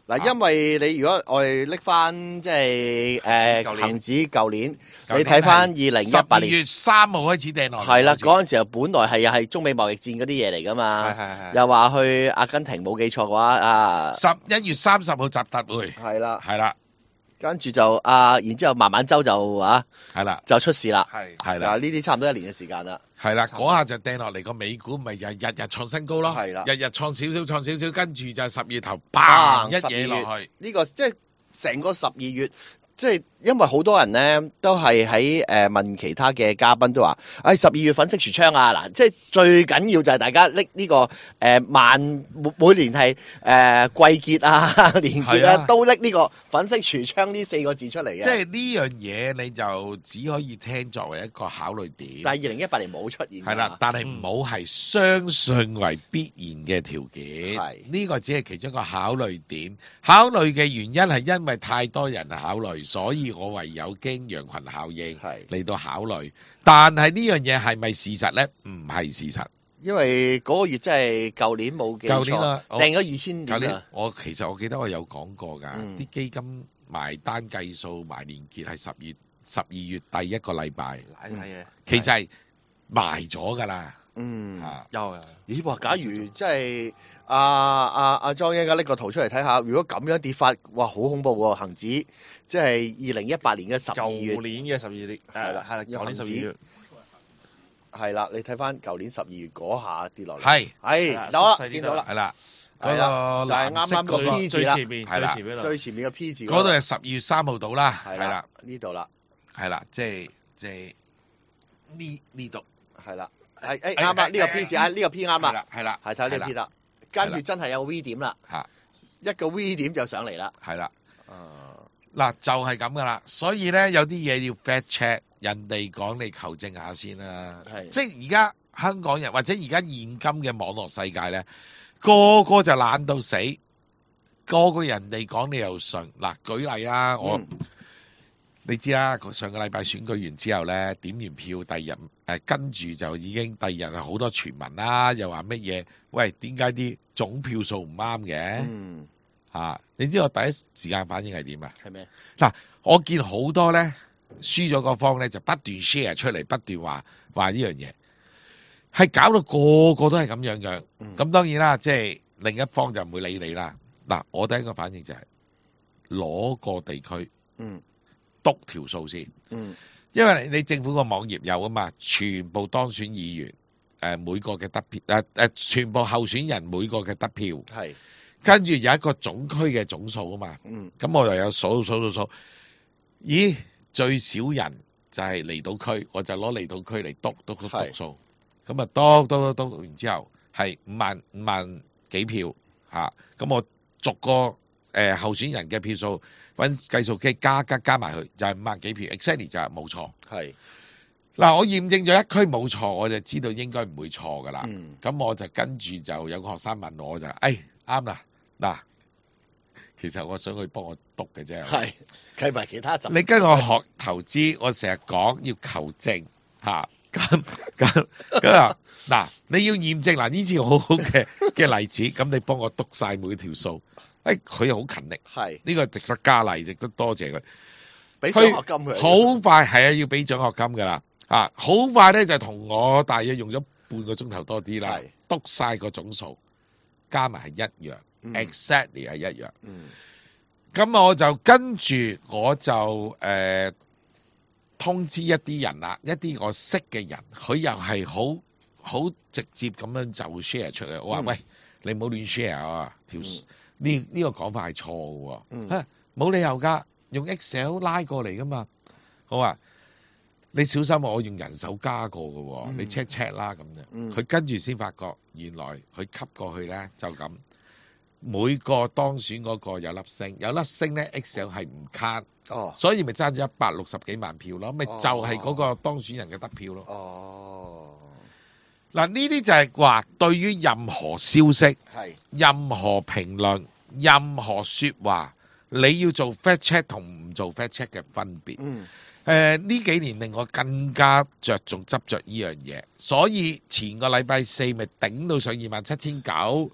嗱，因為你如果我哋拎翻即係誒恆指舊年，你睇翻二零一八年十二月三號開始掟落， 係啦，嗰陣時候本來係又係中美貿易戰嗰啲嘢嚟噶嘛， 係係係又話去阿根廷冇記錯嘅話啊， 十一月三十號集特會， 係啦， 係啦， 跟住就啊，然之後慢慢周就啊， 係啦， 就出事啦， 係係啦嗱，呢啲差唔多一年嘅時間啦。 係啦，嗰下就掟落嚟個美股，咪日日日創新高咯。 係啦日日創少少，創少少，跟住就十月頭，砰一嘢落去。 呢個即係成個十二月，即係因為好多人咧都係喺誒問其他嘅嘉賓都話，誒十二月粉飾櫥窗啊，嗱，即係最緊要就係大家拎呢個誒萬每每年係誒季結啊、年結啊，都拎呢個粉飾櫥窗呢四個字出嚟嘅。 即係呢樣嘢你就只可以聽作為一個考慮點。 但係二零一八年冇出現。 係啦，但係唔好係相信為必然嘅條件。 係呢個只係其中一個考慮點。考慮嘅原因係因為太多人考慮，所以我唯有經羊群效應嚟到考慮。但係呢樣嘢係咪事實呢？唔係事實。 因為嗰個月真係舊年冇記錯， 舊年啊， 掟咗二千點啊！ 我其實我記得我有講過㗎，啲、 嗯、 基金埋單計數埋年結係十月十二月第一個禮拜， 瀨晒嘢， 其實係埋咗㗎啦。 嗯， 有啊。 咦？哇！假如即係阿阿阿莊一家拎個圖出嚟睇下，如果咁樣跌法，哇！好恐怖喎！恆指即係二零一八年嘅十二月， 舊年嘅十二月，係啦，係啦，舊年十二月。 係啦，你睇翻舊年十二月嗰下跌落嚟， 係係到啦，見到啦， 係啦， 嗰個就係啱啱個 P 字啦， 最前面，最前面最前面嘅 P 字， 嗰度係十二月三號到啦，係啦， 呢度啦， 係啦，即係即係呢呢度， 係啦，係誒啱啦，呢個 P 字啊，呢個 P 啱啦， 係啦， 係睇呢個 P 啦，跟住真係有 V 點啦， 嚇， 一個 V 點就上嚟啦， 係啦，嗱就係咁噶啦，所以咧有啲嘢要 fact check。人哋講你求證下先啦，即係而家香港人或者而家現今嘅網絡世界呢，個個就懶到死，個個人哋講你又信。嗱，舉例啊，我、嗯、你知啦，上個禮拜選舉完之後呢，點完票，第二日誒跟住就已經第二日係好多傳聞啦，又話乜嘢？喂，點解啲總票數唔啱嘅？嗯，啊，你知我第一時間反應係點啊？ 係咩？嗱， 我見好多呢。輸咗個方咧就不斷 share 出嚟，不斷話話呢樣嘢，係搞到個個都係咁樣樣。咁、嗯、當然啦，即係另一方就唔會理你啦。嗱，我第一個反應就係、是、攞個地區，嗯，督條數先，嗯，因為你政府個網頁有啊嘛，全部當選議員誒、呃、每個嘅得票誒誒、呃，全部候選人每個嘅得票係，跟住有一個總區嘅總數啊嘛，嗯，咁我又有數數數數，咦？最少人就係離島區，我就攞離島區嚟督督督督數，咁啊督督督督完之後係五萬五萬幾票嚇，咁、啊、我逐個誒、呃、候選人嘅票數揾計數機加加加埋去，就係、是、五萬幾票 exactly 就係冇錯。係嗱，我驗證咗一區冇錯，我就知道應該唔會錯噶啦。咁、嗯、我就跟住就有個學生問我，我就誒啱啦嗱。其實我想去幫我督嘅啫， 係計埋其他集。 你跟我學投資，我成日講要求證嚇，咁咁咁啊嗱，你要驗證嗱，呢次好好嘅嘅例子，咁你幫我督晒每條數，誒佢又好勤力，係呢個值得加勵，值得多謝佢， 俾獎學金佢， 好快係啊，要俾獎學金噶啦，啊好快咧就同我大約用咗半個鐘頭多啲啦，督晒個總數，加埋係一樣。exactly 係一樣，咁、嗯、我就跟住我就誒、呃、通知一啲人啦，一啲我識嘅人，佢又係好好直接咁樣就 share 出嚟。我話、嗯、喂，你唔好亂 share 啊，條呢呢個講法係錯嘅，冇、嗯、理由噶，用 Excel 拉過嚟噶嘛。我話你小心，我用人手加過嘅、嗯，你 check check 啦咁樣。佢、嗯、跟住先發覺，原來佢吸過去咧就咁。每個當選嗰個有粒星，有粒星咧 Excel 係唔卡，哦，所以咪爭咗一百六十幾萬票咯，咪、哦、就係、是、嗰個當選人嘅得票咯。哦，嗱呢啲就係話對於任何消息、任何評論、任何說話，你要做 fact check 同唔做 fact check 嘅分別。嗯，誒、呃、呢幾年令我更加着重執着呢樣嘢，所以前個禮拜四咪頂到上二萬七千九。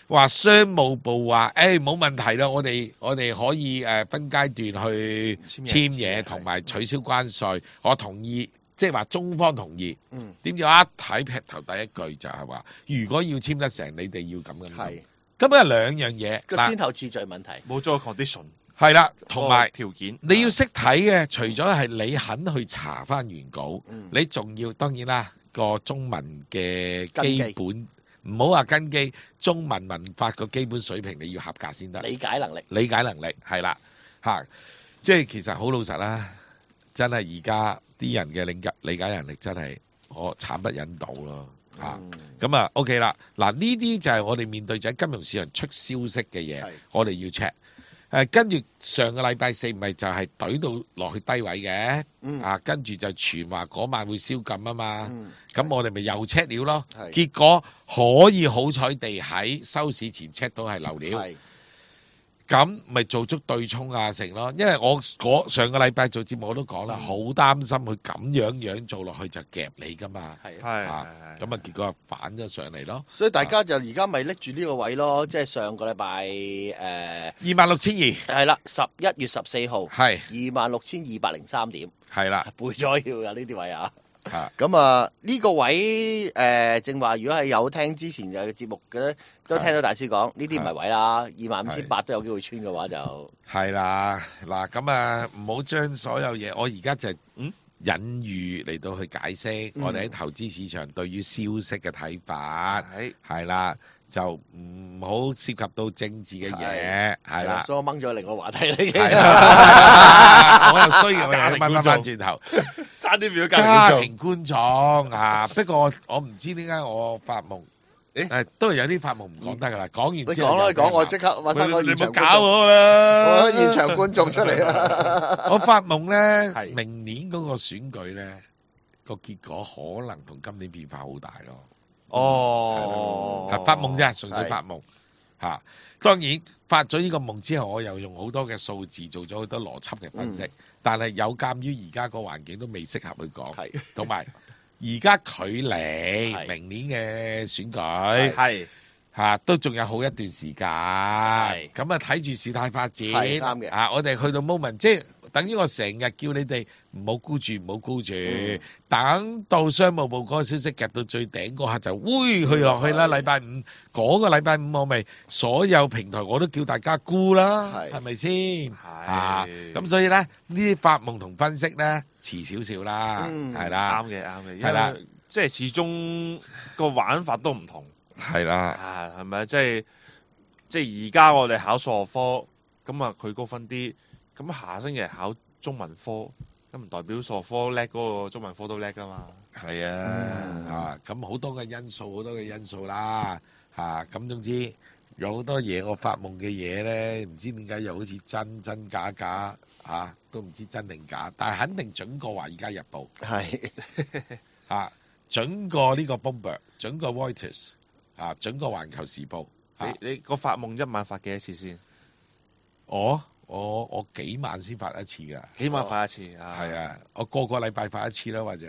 話商務部話，誒冇問題啦，我哋我哋可以誒分階段去簽嘢，同埋取消關稅，我同意，即係話中方同意。 嗯， 點知一睇劈頭第一句就係話，如果要簽得成，你哋要咁咁。 係， 咁係兩樣嘢。 個先後次序問題。 冇咗個 condition。 係啦，同埋條件， 你要識睇嘅，除咗係你肯去查翻原稿， 嗯、 你仲要當然啦個中文嘅基本。唔好話根基，中文文法個基本水平你要合格先得。 理解能力， 理解能力係啦嚇，即係其實好老實啦，真係而家啲人嘅理解理解能力真係我慘不忍睹咯嚇。咁啊 OK 啦，嗱呢啲就係我哋面對住喺金融市場出消息嘅嘢，我哋要 check。誒跟住上個禮拜四咪就係懟到落去低位嘅， 嗯、 啊跟住就傳話嗰晚會宵禁啊嘛，咁、嗯、我哋咪又 check 料咯， 係結果可以好彩地喺收市前 check 到係流料，咁咪做足對沖啊成咯，因為我嗰上個禮拜做節目我都講啦，好、嗯、擔心佢咁樣樣做落去就夾你噶嘛，係啊，咁啊結果反咗上嚟咯， 所以大家就而家咪拎住呢個位咯，即係上個禮拜誒二萬六千二，係啦，十一月十四號係二萬六千二百零三點， 係啦， 背咗要有呢啲位啊。咁啊呢個位誒、呃、正話，如果係有聽之前嘅節目嘅咧，都聽到大師講呢啲唔係位啦，二萬五千八都有機會穿嘅話就係啦。嗱咁啊，唔好將所有嘢，我而家就係嗯隱喻嚟到去解釋、嗯、我哋喺投資市場對於消息嘅睇法，係係啦，就唔好涉及到政治嘅嘢，係啦。 所以我掹咗另外個話題嚟嘅， 我又衰嘅，我又掹翻轉頭。 差啲變咗家庭觀眾啊！不過我我唔知點解我發夢，誒、欸、都係有啲發夢唔講得噶啦。講完之後， 你講啦，講我即刻揾翻個現場觀眾。 你唔好搞我啦！ 我現場觀眾出嚟啦！ 我發夢咧，明年嗰個選舉咧個結果可能同今年變化好大咯。 哦， 係發夢啫，純粹發夢嚇。當然發咗呢個夢之後，我又用好多嘅數字做咗好多邏輯嘅分析。嗯，但係有鑑於而家個環境都未適合去講，同埋而家距離明年嘅選舉係嚇都仲有好一段時間，咁啊睇住事態發展，啱嘅啊！我哋去到 moment， 即係等於我成日叫你哋唔好沽住，唔好沽住，嗯，等到商務部嗰個消息夾到最頂嗰刻就會去落去啦。禮拜五嗰個禮拜五我咪所有平台我都叫大家沽啦，係咪先？係咁，所以咧呢啲發夢同分析咧遲少少啦，係啦， 啱嘅啱嘅，係啦，即係始終個玩法都唔同， 係啦， 啊係咪？即係即係而家我哋考數學科，咁啊佢高分啲，咁下星期考中文科，咁唔代表數學科叻嗰個中文科都叻噶嘛？ 係啊，啊咁好多嘅因素，好多嘅因素啦，嚇咁總之有好多嘢，我發夢嘅嘢咧，唔知點解又好似真真假假嚇，都唔知真定假，但係肯定準過《華爾街日報》，係嚇準過呢個 Bloomberg，準過 Reuters，嚇準過環球時報。 你你個發夢一晚發幾多次先？ 我我我幾晚先發一次㗎？ 幾晚發一次啊？ 係啊，我個個禮拜發一次啦，或者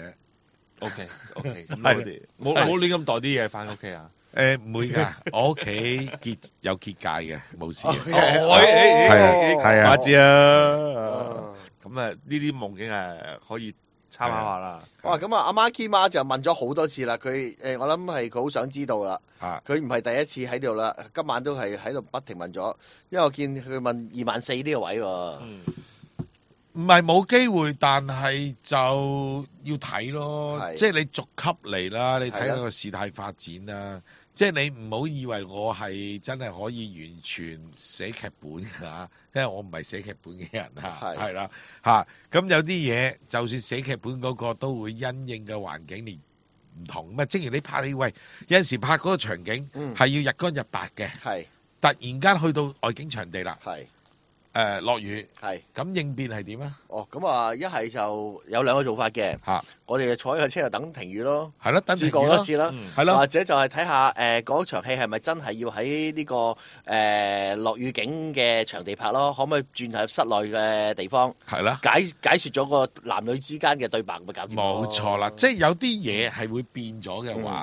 OK OK，咁嗰啲冇冇亂咁袋啲嘢翻屋企啊？ 誒唔會㗎，我屋企結有結界嘅，冇事嘅。 係啊係啊， 我知啊。咁啊，呢啲夢境係可以參考下啦。 哇！咁啊，阿 Marky 媽就問咗好多次啦。佢誒，我諗係佢好想知道啦。佢唔係第一次喺度啦，今晚都係喺度不停問咗。因為我見佢問二萬四呢個位喎。 唔係冇機會，但係就要睇咯。即係你逐級嚟啦，你睇下個事態發展啦。即係你唔好以為我係真係可以完全寫劇本㗎，因為我唔係寫劇本嘅人嚇，係啦嚇。咁有啲嘢就算寫劇本嗰個都會因應嘅環境連唔同。咁啊，正如你拍你喂，有陣時拍嗰個場景係要日光日白嘅，係突然間去到外景場地啦，係誒落雨，係咁應變係點啊？哦，咁啊一係就有兩個做法嘅嚇。我哋就坐喺個車度等停雨咯，係咯，等停雨咯，試過一次啦，係咯，或者就係睇下誒嗰場戲係咪真係要喺呢個誒落雨景嘅場地拍咯？可唔可以轉入室內嘅地方？係啦，解解説咗個男女之間嘅對白咪搞掂。冇錯啦，即係有啲嘢係會變咗嘅話，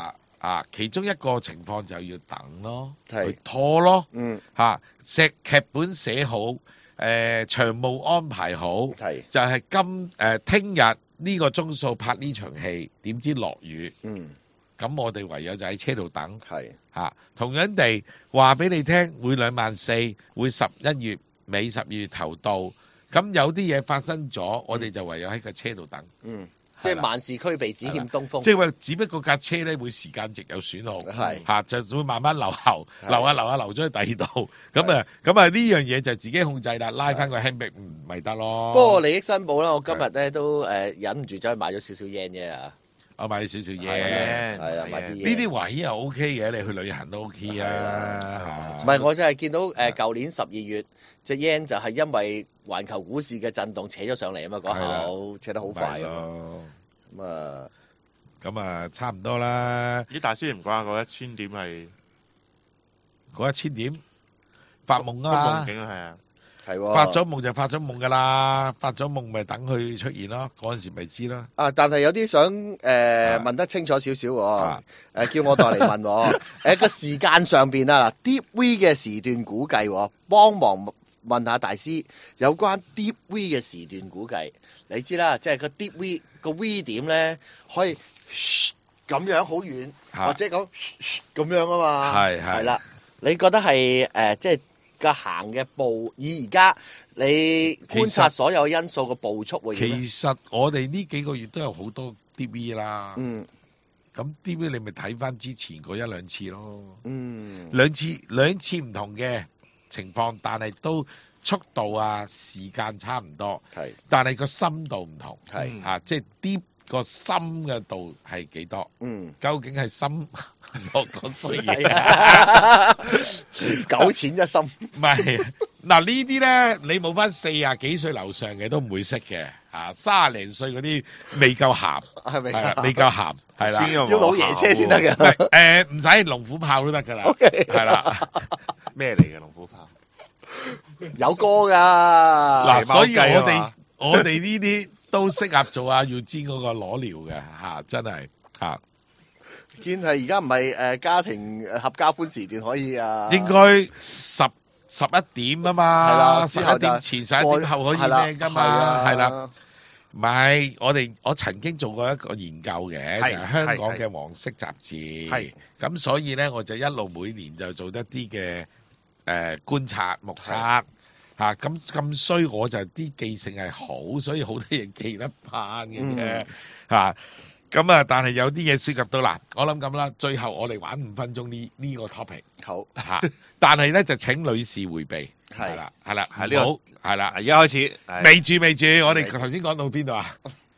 啊，其中一個情況就要等咯， 係去拖咯， 嗯嚇，寫劇本寫好，誒、呃、場務安排好， 係就係今誒聽日呢個鐘數拍呢場戲，點知落雨， 嗯咁我哋唯有就喺車度等， 係嚇、啊。同樣地話俾你聽，會兩萬四，會十一月尾十二月頭到，咁有啲嘢發生咗，我哋就唯有喺個車度等。 嗯。即係萬事俱備，只欠東風。 即係話，只不過架車咧會時間值有損耗， 係嚇就會慢慢流後，流下流下流咗去第二度。咁啊，咁啊呢樣嘢就自己控制啦，拉翻個 handbrake 唔咪得咯。 不過利益申報啦，我今日咧都誒忍唔住走去買咗少少 yen 啫啊！ 我買少少嘢， 係啦，買啲嘢。 呢啲位又 OK 嘅，你去旅行都 OK 啊。 唔係，我真係見到誒舊年十二月隻 yen 就係因為環球股市嘅震動扯咗上嚟啊嘛，嗰口扯得好快啊。咁啊， 咁啊，差唔多啦。 咦，大師唔講嗰一千點係嗰一千點發夢啊！ 夢境係啊， 係喎。 發咗夢就發咗夢噶啦，發咗夢咪等佢出現咯，嗰陣時咪知咯。 啊，但係有啲想誒問得清楚少少喎，誒叫我代嚟問我，誒個時間上邊啊，Deep V 嘅時段估計，幫忙問下大師有關 Deep V 嘅時段估計。你知啦，即係個 Deep V 個 V 點咧，可以咁樣好遠，或者咁咁樣啊嘛， 係係係啦。你覺得係誒，即係個行嘅步，以而家你觀察所有因素個步速會點咧？ 其實我哋呢幾個月都有好多 D V 啦， 嗯， 咁 D V 你咪睇翻之前嗰一兩次咯， 嗯， 兩次兩次唔同嘅情況，但係都速度啊時間差唔多， 係， 但係個深度唔同， 係啊，即係 deep 個深嘅度係幾多？ 嗯， 究竟係深落個衰係嘢？ 啊，九淺一深， 唔係嗱呢啲咧，你冇翻四廿幾歲樓上嘅都唔會識嘅，啊三廿零歲嗰啲未夠鹹， 係咪係啊未夠鹹，係啦， 要老爺車先得嘅。 誒唔使龍虎豹都得噶啦，係啦， 咩嚟嘅龍虎豹？ 有歌噶， 嗱，所以蛇貓雞啊我哋我哋呢啲都適合做阿耀堅嗰個裸聊嘅嚇，真係嚇。 見係而家唔係誒家庭合家歡時段可以啊， 應該十十一點啊嘛， 係啦十之後就一點前十一點後可以咩噶嘛，係啦。唔係，我哋我曾經做過一個研究嘅，就係香港嘅黃色雜誌。 係咁，所以咧我就一路每年就做一啲嘅誒觀察目測嚇。咁咁衰我就啲記性係好，所以好多嘢記得翻嘅啫嚇。咁啊，但係有啲嘢涉及到嗱，我諗咁啦，最後我哋玩五分鐘呢呢個 topic 好嚇，但係咧就請女士迴避。係啦，係啦， 係呢個好，係啦， 而家開始未住未住，我哋頭先講到邊度啊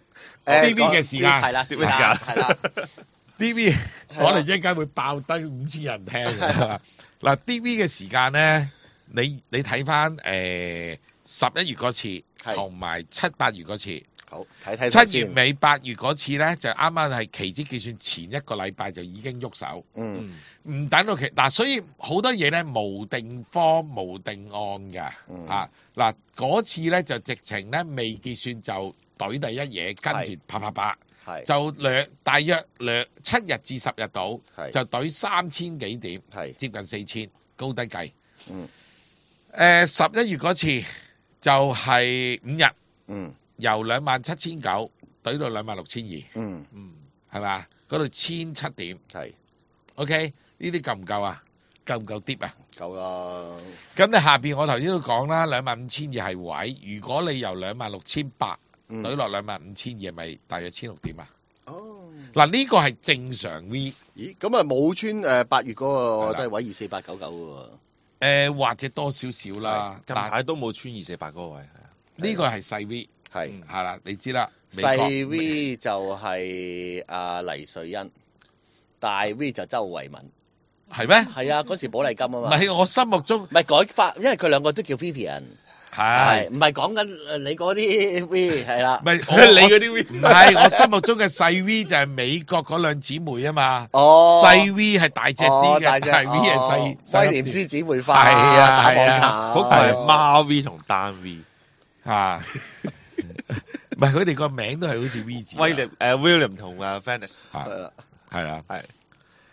？D V 嘅時間係啦，時間係啦 ，D V 可能一陣間會爆得五千人聽嘅。嗱，D V 嘅時間咧，你你睇翻誒十一月嗰次，同埋七八月嗰次。 好睇睇七月尾八月嗰次咧，就啱啱係期指結算前一個禮拜就已經喐手， 嗯， 唔等到期嗱，所以好多嘢咧無定方無定案嘅，嚇嗱嗰次咧就直情咧未結算就懟第一嘢，跟住啪啪啪， 係就兩大約兩七日至十日到， 係就懟三千幾點， 係接近四千高低計， 嗯， 誒十一月嗰次就係五日， 嗯。 由兩萬七千九懟到兩萬六千二， 嗯嗯，係嘛？嗰度千七點， 係 OK，呢啲夠唔夠啊？夠唔夠跌啊？ 夠啦。 咁你下邊我頭先都講啦，兩萬五千二係位。如果你由兩萬六千八懟落兩萬五千二，咪大約千六點啊？ 哦， 嗱呢個係正常 V。 咦，咁啊冇穿誒八月嗰個都係位二四八九九嘅喎。 誒或者多少少啦， 近排都冇穿二四八嗰個位，係啊， 呢個係細 V。 係係啦，你知啦。 細 V 就係阿黎瑞恩，大 V 就周慧敏， 係咩？ 係啊，嗰時寶麗金啊嘛。 唔係我心目中， 唔係改發，因為佢兩個都叫 Vivian。係，唔係講緊誒你嗰啲 V 係啦。 唔係你嗰啲 V，唔係我心目中嘅細 V 就係美國嗰兩姊妹啊嘛。 哦， 細 V 係大隻啲嘅，大 V 係細。 威廉斯姊妹花。 係啊係啊，嗰個係孖 V 同單 V 嚇。唔係佢哋個名都係好似 V 字。 威廉誒 William 同啊 Venice 係係啊係。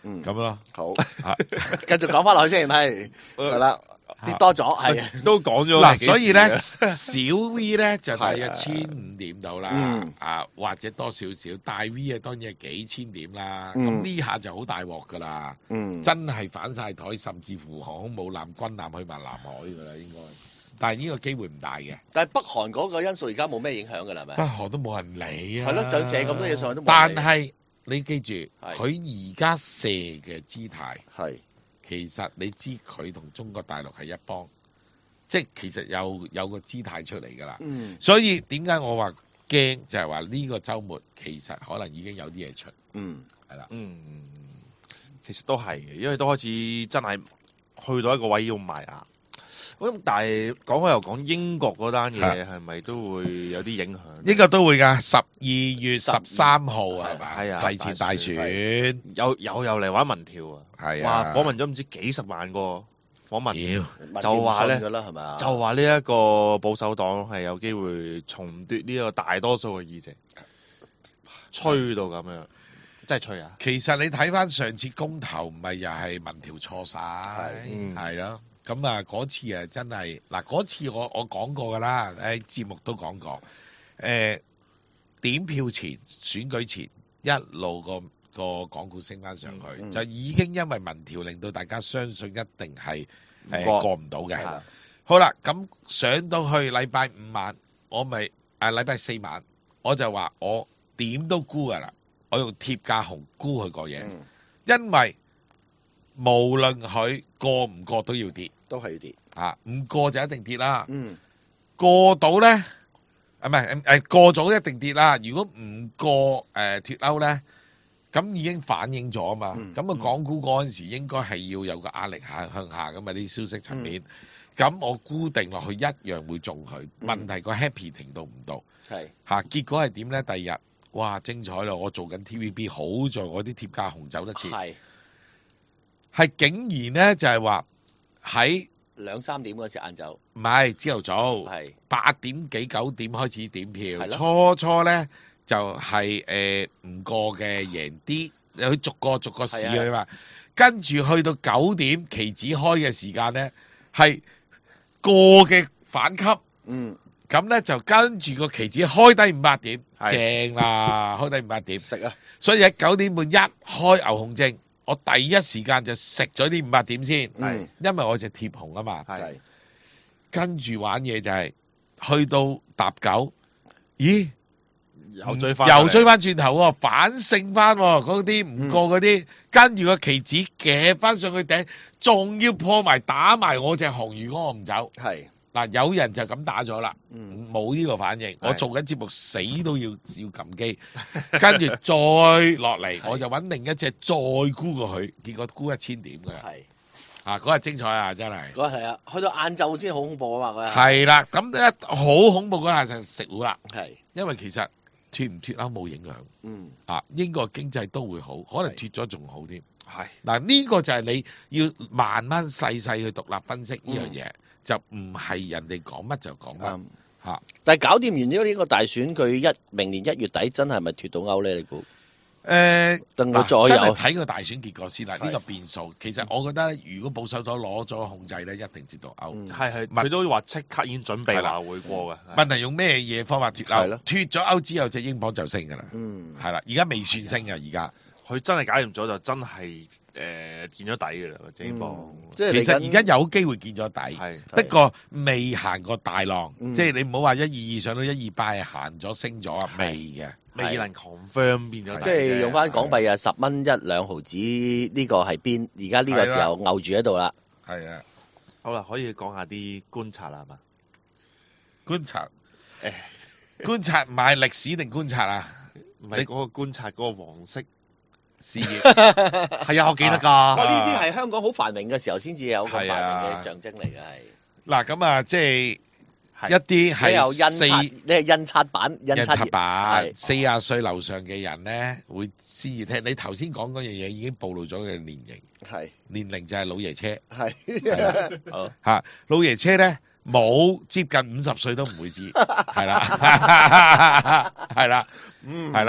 嗯， 咁咯。 好，繼續講翻落去先，係係啦。跌多咗，係都講咗嗱，所以咧小 V 咧就大約千五點到啦，啊或者多少少，大 V 啊當然係幾千點啦。咁呢下就好大鑊噶啦，真係反晒台，甚至乎航空母艦、軍艦去埋南海噶啦，應該。但係呢個機會唔大嘅。 但係北韓嗰個因素而家冇咩影響噶啦，係咪？ 北韓都冇人理啊。 係咯，就射咁多嘢上去都冇。 但係你記住，佢而家射嘅姿態係。 其實你知佢同中國大陸係一幫，即係其實有有個姿態出嚟㗎啦。嗯，所以點解我話驚就係話呢個週末其實可能已經有啲嘢出。嗯，係啦。 嗯，其實都係嘅，因為都開始真係去到一個位要賣牙。咁但係講開又講英國嗰單嘢係咪都會有啲影響？ 應該都會㗎。十二月十三號係嘛？ 係啊， 世前大選有有又嚟玩民調啊！ 係啊，話訪問咗唔知幾十萬個訪問， 妖就話咧， 係嘛？ 就話呢一個保守黨係有機會重奪呢個大多數嘅議席，吹到咁樣，真係吹啊！ 其實你睇翻上次公投，唔係又係民調錯晒，係咯。咁啊，嗰次啊真係嗱，嗰次我我講過噶啦，喺節目都講過。誒、呃，點票前選舉前一路個個港股升翻上去，嗯嗯、就已經因為民調令到大家相信一定係誒過唔到嘅。呃、好啦，咁上到去禮拜五晚，我咪誒禮拜四晚，我就話我點都沽噶啦，我用貼價紅沽佢個嘢，嗯、因為無論佢過唔過都要跌， 都係要跌啊！唔過就一定跌啦。 嗯， 過到咧，啊唔係誒過咗一定跌啦。如果唔過誒脫歐咧，咁已經反映咗啊嘛。咁啊、嗯，港股嗰陣時應該係要有個壓力下向下咁啊啲消息層面。咁、嗯、我固定落去一樣會中佢。嗯、問題個 happy 程度唔到，係嚇是結果係點咧？第二日哇精彩咯！我做緊 T V B， 好在我啲貼價紅走得切。係竟然咧，就係話喺兩三點嗰時晏晝， 唔係朝頭早，係八點幾九點開始點票。初初咧就係誒唔過嘅贏啲，佢逐個逐個試佢嘛。跟住去到九點期指開嘅時間咧，係過嘅反級。嗯，咁咧就跟住個期指開低五百點，正啦，開低五百點食啊！所以喺九點半一開牛熊證。我第一時間就食咗啲五百點先，係因為我隻貼紅啊嘛，係跟住玩嘢就係去到搭九，咦又追翻， 又追翻轉頭喎，反勝翻嗰啲唔過嗰啲，跟住個期指夾翻上去頂，仲要破埋打埋我隻紅，如果我唔走，係。嗱，有人就咁打咗啦，冇呢個反應。我做緊節目死都要要撳機，跟住再落嚟，我就揾另一隻再沽過去，結果沽一千點嘅。係啊，嗰日精彩啊，真係。嗰日係啊，去到晏晝先好恐怖啊嘛，嗰日。係啦，咁一好恐怖嗰下就食糊啦。係，因為其實脱唔脱歐冇影響。嗯。啊，英國經濟都會好，可能脱咗仲好啲。係。嗱，呢個就係你要慢慢細細去獨立分析呢樣嘢。就唔係人哋講乜就講乜嚇， 但係搞掂完咗呢個大選，佢一明年一月底真係咪脱到歐咧？你估？ 誒， 等我再有真係睇個大選結果先啦。呢個變數，其實我覺得如果保守黨攞咗控制咧，一定脱到歐。 係係，佢都話即刻已經準備話會過嘅。 問題用咩嘢方法脱歐？脱咗歐之後，隻英鎊就升㗎啦。嗯，係啦，而家未算升㗎，而家佢真係搞掂咗就真係。誒、呃、見咗底嘅啦，英鎊、嗯。即係其實而家有機會見咗底，係不過未行過大浪。嗯、即係你唔好話一二二上到一二八係行咗升咗啊，未嘅， 未能 confirm 變咗底。 即係用翻港幣啊，十蚊一兩毫子呢個係邊？而家呢個時候牛住喺度啦。 係啊， 好啦，可以講下啲觀察啦，係嘛？ 觀察誒，觀察唔係歷史定觀察啊？ 唔係嗰個觀察嗰個黃色。事業係啊，我記得㗎。 呢啲係香港好繁榮嘅時候先至有個繁榮嘅象徵嚟嘅，係。 嗱咁啊，即係一啲係四， 你係印刷版， 印刷版四廿歲樓上嘅人咧，會先至聽。你頭先講嗰樣嘢已經暴露咗佢嘅年齡，係年齡就係老爺車，係好嚇老爺車咧，冇接近五十歲都唔會知，係啦，係啦，嗯，係啦。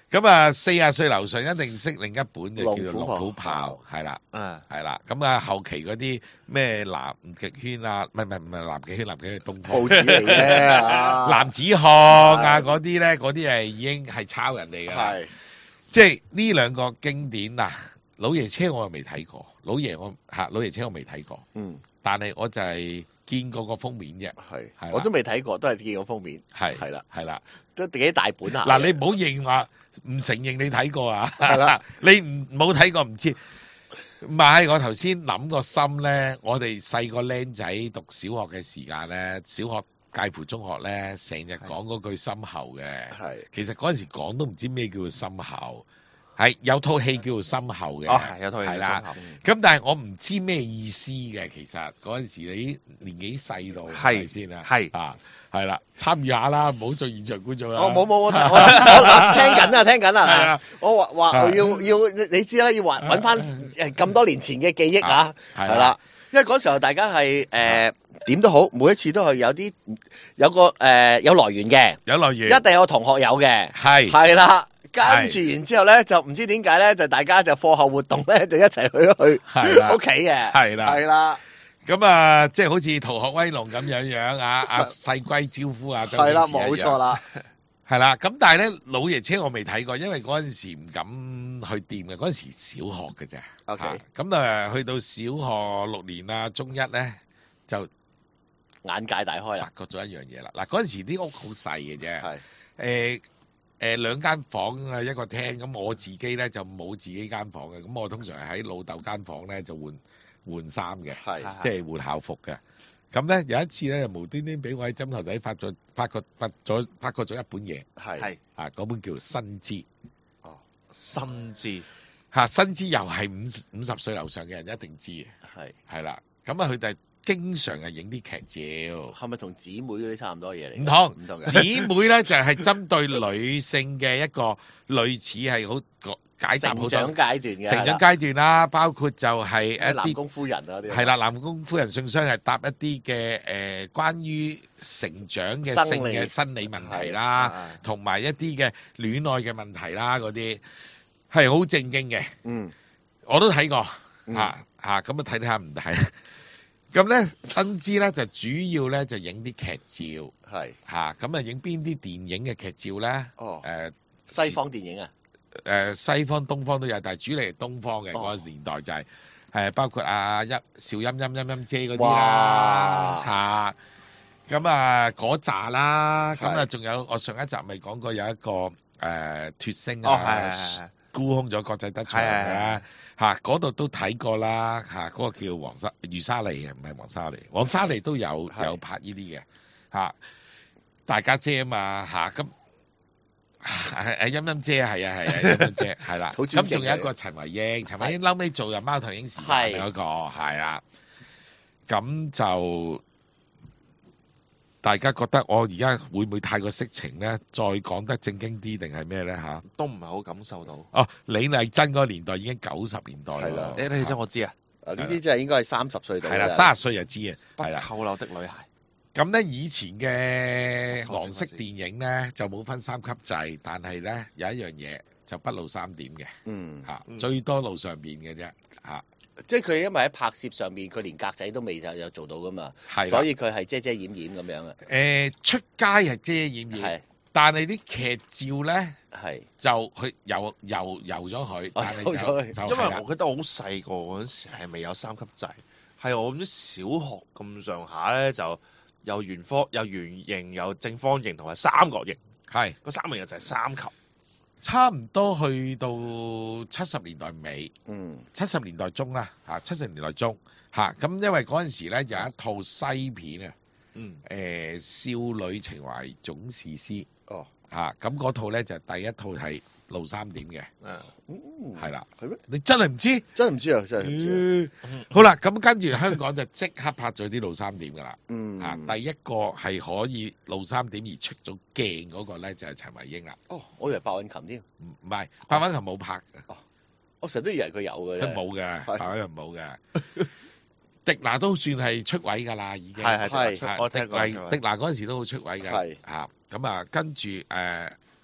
咁啊，四十歲樓上一定識另一本嘅叫做《龍虎豹》，係啦， 嗯， 係啦。咁啊，後期嗰啲咩南極圈啊，唔係唔係唔係南極圈，南極圈係東方報紙嚟嘅， 男子漢啊嗰啲咧，嗰啲係已經係抄人哋㗎啦。 係， 即係呢兩個經典啊，老爺車我又未睇過，老爺我嚇老爺車我未睇過， 嗯， 但係我就係見過個封面啫， 係， 係啦我都未睇過，都係見過封面， 係係啦， 係啦。 都幾大本下。 嗱，你唔好認話唔承認你睇過啊， 係啦， 你唔冇睇過唔知。唔係，我頭先諗個心咧，我哋細個僆仔讀小學嘅時間咧，小學介乎中學咧，成日講嗰句深厚嘅。 係， 其實嗰陣時講都唔知咩叫做深厚，係有套戲叫做深厚嘅。 哦，係有套戲係啦深厚。 咁但係我唔知咩意思嘅，其實嗰陣時你年紀細到係咪先啊？ 係啊，係啦，參與下啦，唔好做現場觀眾啦。 哦，冇冇，我我我聽緊啊，聽緊係啊啊， 我話話要要，你知啦，要揾揾翻誒咁多年前嘅記憶啊， 係係啦，因為嗰時候大家係誒點都好，每一次都係有啲有個誒有來源嘅， 有來源， 一定有同學有嘅， 係係啦。跟住然之後咧，就唔知點解咧，就大家就課後活動咧，就一齊去去係啦屋企嘅， 係啦係啦， 咁啊，即係好似《逃學威龍》咁樣樣啊，阿細龜招呼啊，周係啦， 星馳一樣冇錯，啦， 係啦。咁但係咧，老爺車我未睇過，因為嗰陣時唔敢去掂嘅，嗰陣時小學嘅啫。 OK 啊咁啊，去到小學六年啊，中一咧就眼界大開發啦， 覺咗一樣嘢啦。嗱，嗰陣時啲屋好細嘅啫， 係誒誒兩間房啊，一個廳。咁我自己咧就冇自己間房嘅，咁我通常係喺老豆間房咧就換換衫嘅。 係即係換校服嘅。咁咧有一次咧，無端端俾我喺枕頭底發咗發覺發咗發覺咗一本嘢， 係係啊嗰本叫《新知》 心知嚇，新知又係五五十歲樓上嘅人一定知嘅， 係係啦。咁啊，佢哋經常係影啲劇照， 係咪同姊妹嗰啲差唔多嘢嚟？ 唔同唔同嘅， 姊妹咧就係針對女性嘅一個類似係好解答好多成長階段嘅成長階段啦，包括就係一啲。 係啦南宮夫人啊啲， 係啦，南宮夫人信箱係答一啲嘅誒，關於成長嘅性生理嘅生理問題啦， 係同埋一啲嘅戀愛嘅問題啦，嗰啲係好正經嘅， 嗯我都睇過嗯嚇嚇，咁啊睇睇下唔睇。咁咧新知咧就主要咧就影啲劇照係嚇，咁啊影邊啲電影嘅劇照咧？ 哦誒西方電影啊， 誒西方、東方都有，但係主力係東方嘅嗰個年代就係誒包括阿一邵音音音音姐嗰啲啦嚇，咁啊嗰扎啦，咁啊仲有我上一集咪講過有一個誒脫星哦，係啊係係沽空咗國際德場嘅啦嚇，嗰度都睇過啦嚇，嗰個叫黃沙余莎莉嘅，唔係黃莎莉，黃莎莉都有係有拍呢啲嘅嚇，大家姐啊嘛嚇咁。係係音音姐係啊係啊音音姐係啦， 好尊敬咁仲有一個陳慧英，陳慧英嬲尾做入貓頭鷹時間嗰個係啦，咁就大家覺得我而家會唔會太過色情咧？再講得正經啲定係咩咧嚇？ 都唔係好感受到。 哦，李麗珍嗰個年代已經九十年代係啦啦， 你你真我知啊， 啊呢啲真係應該係三十歲到係啦， 嘅三十歲就知啊， 不係啦。 扣留的女孩。 咁咧以前嘅黃色電影咧就冇分三級制，但係咧有一樣嘢就不露三點嘅嗯， 嚇， 嗯最多露上邊嘅啫嚇， 即係佢因為喺拍攝上面，佢連格仔都未有有做到噶嘛， 係啦所以佢係遮遮掩掩咁樣啊， 誒出街係遮掩掩， 係但係啲劇照咧係就去游游游咗佢，但係游咗佢就就因為係啦我記得好細個嗰陣時係未有三級制，係我唔知小學咁上下咧就有圓方、有圓形、有正方形同埋三角形。 係嗰三樣嘢就係三級。 差唔多去到七十年代尾。 嗯七十年代中啦，嚇七十年代中嚇，咁因為嗰陣時咧有一套西片啊， 嗯， 誒少女情懷總是詩哦嚇，咁嗰套咧就第一套係露三點嘅， 誒， 嗯係啦， 係咩？ 你真係唔知？ 真係唔知啊，真係唔知啊， 好啦，咁跟住香港就即刻拍咗啲露三點噶啦， 嗯嚇第一個係可以露三點而出咗鏡嗰個咧就係陳慧英啦， 哦，我以為白韻琴添， 唔唔係白韻琴冇拍嘅。 我成日都以為佢有嘅啫， 佢冇嘅， 係白韻琴冇嘅。迪娜都算係出位㗎啦，已經係係係係，我聽過。 迪娜迪娜嗰陣時都好出位嘅， 係嚇咁啊，跟住誒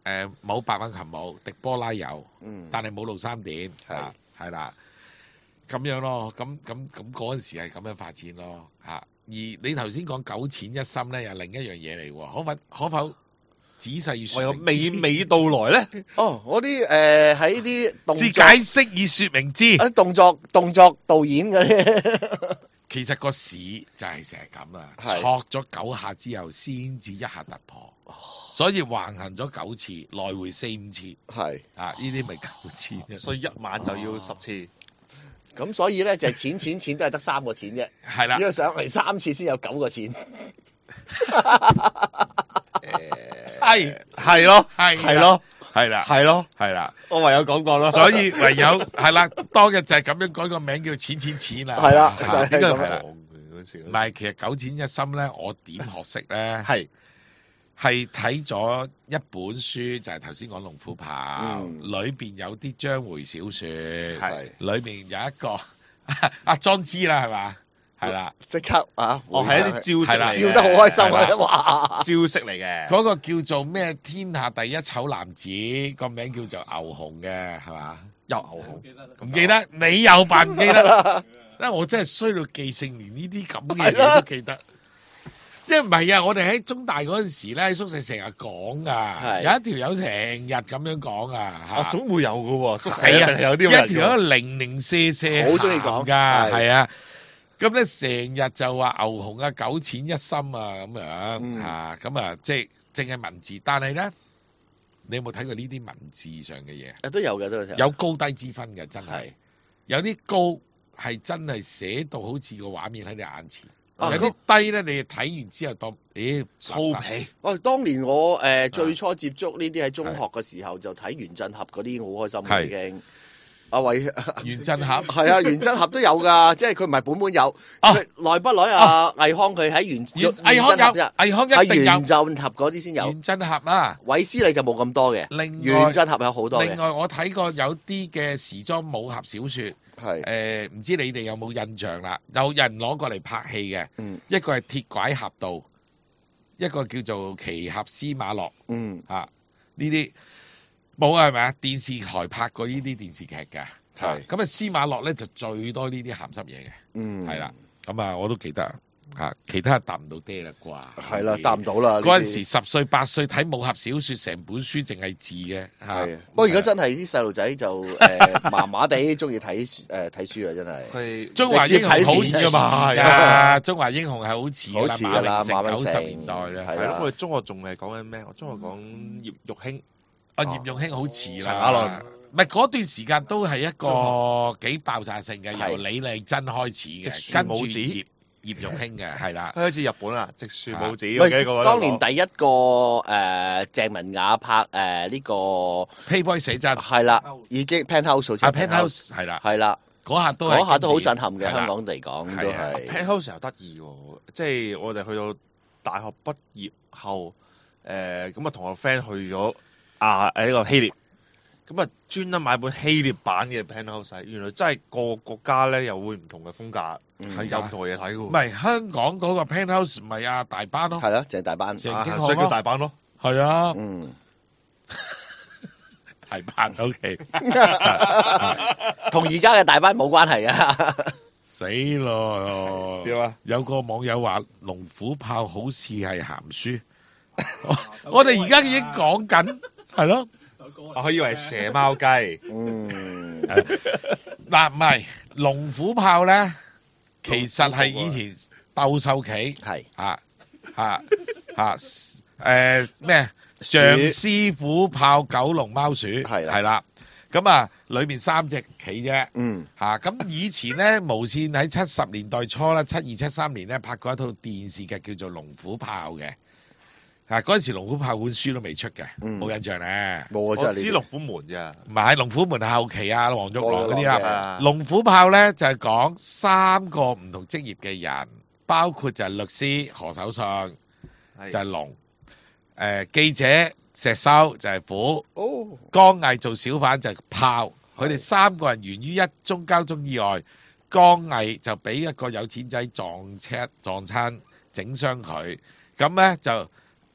誒冇白韻琴冇，迪波拉有， 嗯， 但係冇路三點，係係啦，咁樣咯，咁咁咁嗰陣時係咁樣發展咯嚇。而你頭先講九淺一深咧，又另一樣嘢嚟喎，可否可否仔細説明？ 娓娓道來咧？ 哦，我啲誒喺啲動是作解釋以説明之。 啊動作動作導演嗰啲， 其實個市就係成日咁啊， 係挫咗九下之後先至一下突破，所以橫行咗九次，來回四五次， 係啊，呢啲咪九次啫。 所以一晚就要十次。 咁所以咧就係錢錢錢都係得三個錢啫， 係啦因，為上嚟三次先有九個錢， 係係咯， 係係咯， 係啦， 係咯， 係啦， 我唯有講過咯。 所以唯有係啦，當日就係咁樣改個名叫錢錢錢啦。 係啦啊就係應該咁係啦講嘅嗰時唔。係，其實九淺一深咧，我點學識咧？ 係係睇咗一本書，就係頭先講龍虎豹， 嗯裏邊有啲章回小説， 係裏邊有一個阿莊之啦，係嘛？係啦， 即刻啊！ 哦，係一啲招式嚟嘅， 笑得好開心係啊！哇， 招式嚟嘅。 嗰個叫做咩？天下第一醜男子，個名叫做牛熊嘅，係嘛？ 有牛熊， 唔記得，你又扮唔記得？因為我真係衰到記性，連呢啲咁嘅嘢都記得。即係唔係啊？我哋喺中大嗰陣時咧，喺宿舍成日講噶， 係有一條友成日咁樣講啊啊， 嚇。 總會有嘅喎，宿舍死啊！ 有啲一條友零零舍舍好鍾意講㗎， 係係啊。咁咧成日就話牛熊啊，九淺一深啊咁樣嗯嚇，咁啊即係淨係文字，但係咧，你有冇睇過呢啲文字上嘅嘢？ 啊都有嘅都有。 有高低之分嘅，真係係有啲高係真係寫到好似個畫面喺你眼前， 啊有啲低咧，你睇完之後當咦粗皮。 哦，當年我誒最初接觸呢啲喺中學嘅時候，就睇袁振俠嗰啲好開心嘅係已經。阿偉袁振俠係啊，袁振俠都有㗎，即係佢唔係本本有， 啊佢耐不耐啊？倪康佢喺袁袁倪康有，倪康一定有係袁振俠嗰啲先有， 袁振俠啦。 韋斯利就冇咁多嘅， 另袁外振俠有好多嘅， 另外我睇過有啲嘅時裝武俠小説。 係誒唔知你哋有冇印象啦？有人攞過嚟拍戲嘅， 嗯一個係鐵拐俠道，一個叫做奇俠司馬樂嗯啊，呢啲冇啊係咪啊？電視台拍過呢啲電視劇嘅， 係咁啊司馬樂咧就最多呢啲鹹濕嘢嘅， 嗯係啦，咁啊我都記得啊，其他答唔到爹啦啩， 係啦，答唔到啦。 嗰陣呢啲時十歲八歲睇武俠小説，成本書淨係字嘅嚇係，不過而家真係啲細路仔就誒麻麻地中意睇誒睇書啊，真係。 佢中華英雄好似㗎嘛，係啊， 啊。 中華英雄係好似㗎啦， 好似㗎啦馬榮成馬榮成九十年代咧， 係係咯， 啊我哋中學仲係講緊咩？我中學講葉玉卿， 啊葉玉卿好似陳雅啦，唔係嗰段時間都係一個幾爆炸性嘅， 係由李麗珍開始直嘅，跟住樹母子葉葉玉卿嘅，係啦， 開始日本啦，直樹母子。 喂我記得嗰個當年第一個誒鄭文雅拍誒呢個 Playboy 寫真係啦，已經 Penthouse 好似啊係 Penthouse 係啦， 係啦， 嗰下都係嗰下都好經典震撼嘅， 係啦香港嚟講都係啊係。 Penthouse 又得意喎，即係我哋去到大學畢業後，誒咁啊同個 friend 去咗啊誒呢個希臘，咁啊專登買本希臘版嘅 Penthouse，原來真係個個國家咧又會唔同嘅風格， 嗯係有唔同嘅嘢睇嘅唔喎。 係香港嗰個 Penthouse 唔係啊大班咯， 係啦，鄭大班， 啊鄭經翰所以叫咯大班咯。 係啊嗯， 大班 OK。 同而家嘅大班冇關係啊。 死咯！ 點啊？ 有個網友話龍虎豹好似係鹹書，我哋而家已經講緊係咯。 我以為係蛇貓雞， 嗯， 嗱唔係龍虎豹咧，其實係以前鬥獸棋係啊啊啊誒咩象獅虎豹九龍貓鼠係啦係啦。咁啊，裏面三隻棋啫， 嗯， 嚇咁以前咧無線喺七十年代初啦，七二七三年咧拍過一套電視劇叫做《龍虎豹》嘅，啊嗰陣時《龍虎豹》本書都未出嘅， 嗯冇印象咧。 冇啊，真係呢啲我知龍虎門啫。 唔係《龍虎門》後期啊，黃玉郎嗰啲黃玉郎啊， 嘅 《龍虎豹》咧就係講三個唔同職業嘅人，包括就係律師何守信，就係龍，誒記者石修就係虎。 哦， 江毅做小販就係炮，佢哋三個人源於一宗交通意外，江毅就俾一個有錢仔撞車撞親，整傷佢，咁咧就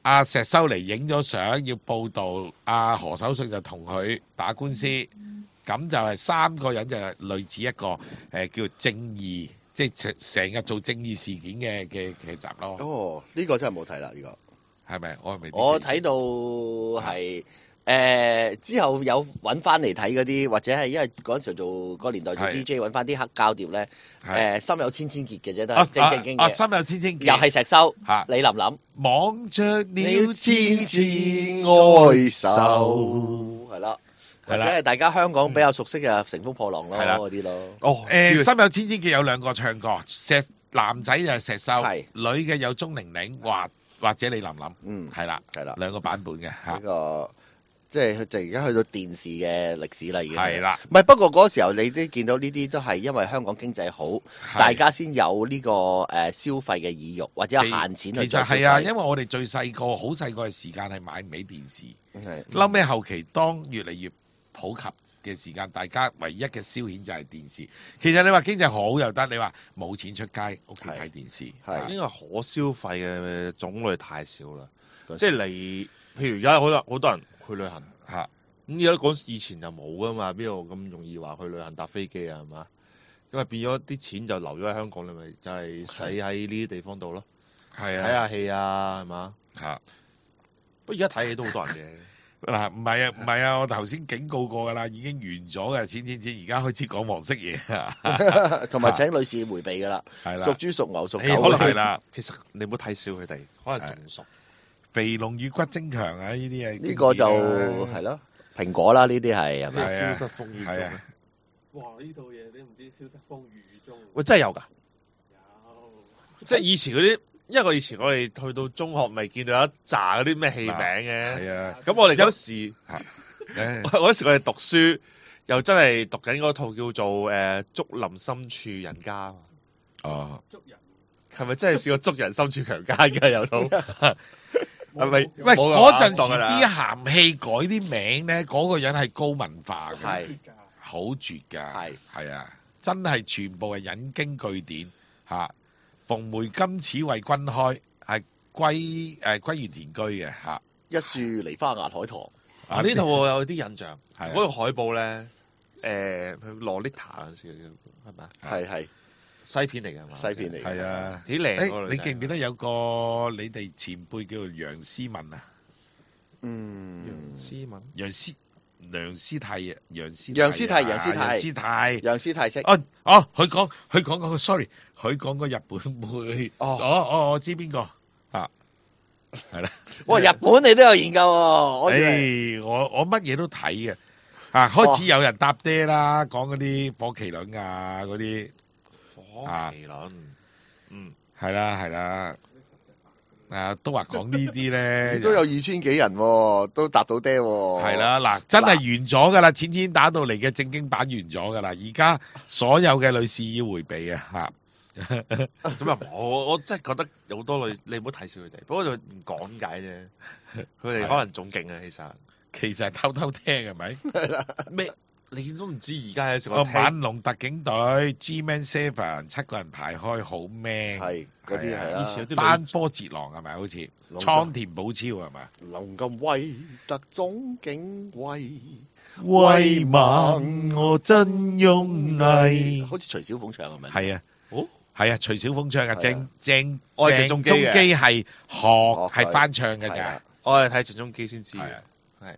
阿石修嚟影咗相要報導，阿何守信就同佢打官司，咁就係三個人就係類似一個誒、呃、叫正義，即係成日做正義事件嘅嘅劇集咯。 哦，呢、這個真係冇睇啦，呢、這個係咪？我係咪？ 我睇到係。誒、呃、之後有揾翻嚟睇嗰啲，或者係因為嗰陣時做嗰、嗰個年代做 D J 揾翻啲黑膠碟咧，誒、呃、心有千千結嘅啫，都係正正經嘅。 啊，心有千千結， 又係石修， 嚇李琳琳， 望着了痴痴哀愁， 係啦，或者係大家香港比較熟悉嘅《乘風破浪》咯，嗰啲咯。 哦，誒心有千千結有兩個唱歌，石男仔就係石修，女嘅有鐘玲玲或或者李琳琳， 嗯， 係啦， 係啦， 兩個版本嘅嚇。 呢個即係就而家去到電視嘅歷史啦，已經係啦。 唔係不過嗰時候你都見到呢啲都係因為香港經濟好，大家先有呢個誒消費嘅意欲，或者有閒錢去做消費。 其實係啊，因為我哋最細個好細個嘅時間係買唔起電視，後尾後期當越嚟越普及嘅時間，大家唯一嘅消遣就係電視。其實你話經濟好又得，你話冇錢出街屋企睇電視， 係因為可消費嘅種類太少啦。即係你，譬如而家好多好多人去旅行嚇，咁而家講以前就冇噶嘛，邊度咁容易話去旅行搭飛機啊？係嘛？咁啊變咗啲錢就留咗喺香港，你咪就係使喺呢啲地方度咯。 係啊， 睇下戲啊，係嘛？ 嚇！ 不過而家睇戲都好多人嘅。 嗱，唔係啊，唔係啊，我頭先警告過噶啦，已經完咗嘅，錢錢錢，而家開始講黃色嘢啊， 同埋請女士迴避噶啦， 係啦， 屬豬屬牛屬狗， 可能係啦。 其實你唔好睇小佢哋，可能仲熟。 肥龍與骨精強啊！呢啲嘢呢個就係咯，蘋果啦，呢啲係係咪？ 消失風雨中， 哇！呢套嘢你唔知消失風雨中， 喂真係有㗎， 有， 即係以前嗰啲。因為我以前我哋去到中學，咪見到一紮嗰啲咩戲名嘅。 係啊， 咁我哋嗰時，嗰時我哋讀書，又真係讀緊嗰套叫做誒《竹林深處人家》。 哦， 捉人係咪真係試過捉人深處強姦嘅有套？係咪？ 喂，嗰陣時啲鹹戲改啲名咧，嗰個人係高文化嘅， 係好絕㗎， 係係啊，真係全部係引經據典嚇。馮梅今始為君開，係歸誒歸園田居嘅嚇。 一樹梨花壓海棠。 啊！呢套我有啲印象， 嗰個海報咧，誒洛麗塔嗰陣時係咪？ 係係西片嚟嘅嘛？ 西片嚟， 係啊， 幾靚嗰個女仔。 你記唔記得有個你哋前輩叫做楊思敏啊？ 嗯， 楊思敏、 楊思。梁思泰啊，楊思楊思泰，楊思泰， 楊思泰， 楊思泰識。 哦哦，佢講佢講個 sorry，佢講個日本妹。 哦哦哦，我知邊個啊？係啦。 哇，日本你都有研究喎。我誒，我我乜嘢都睇嘅。啊，開始有人搭爹啦，講嗰啲火麒麟啊，嗰啲火麒麟。嗯， 係啦係啦。啊，都話講呢啲咧， 都有二千幾人，都搭到爹。 係啦，嗱，真係完咗噶啦，淺淺打到嚟嘅正經版完咗噶啦，而家所有嘅女士要回避啊，吓。 咁啊，我我真係覺得有好多女，你唔好睇小佢哋，不過就唔講解啫。佢哋可能仲勁啊，其實。 其實係偷偷聽係咪？ 咩？你都唔知而家有時我猛龍特警隊 G-Man Seven 七個人排開好 man， 係嗰啲係啦。 以前有啲班波哲郎係咪？好似倉田保昭係咪？ 龍咁威特種警衛， 威猛我真勇毅。 好似徐小鳳唱係咪？ 係啊， 哦， 係啊，徐小鳳唱嘅，鄭鄭我係鄭中基嘅， 係學係翻唱嘅咋。 我係睇鄭中基先知嘅，係。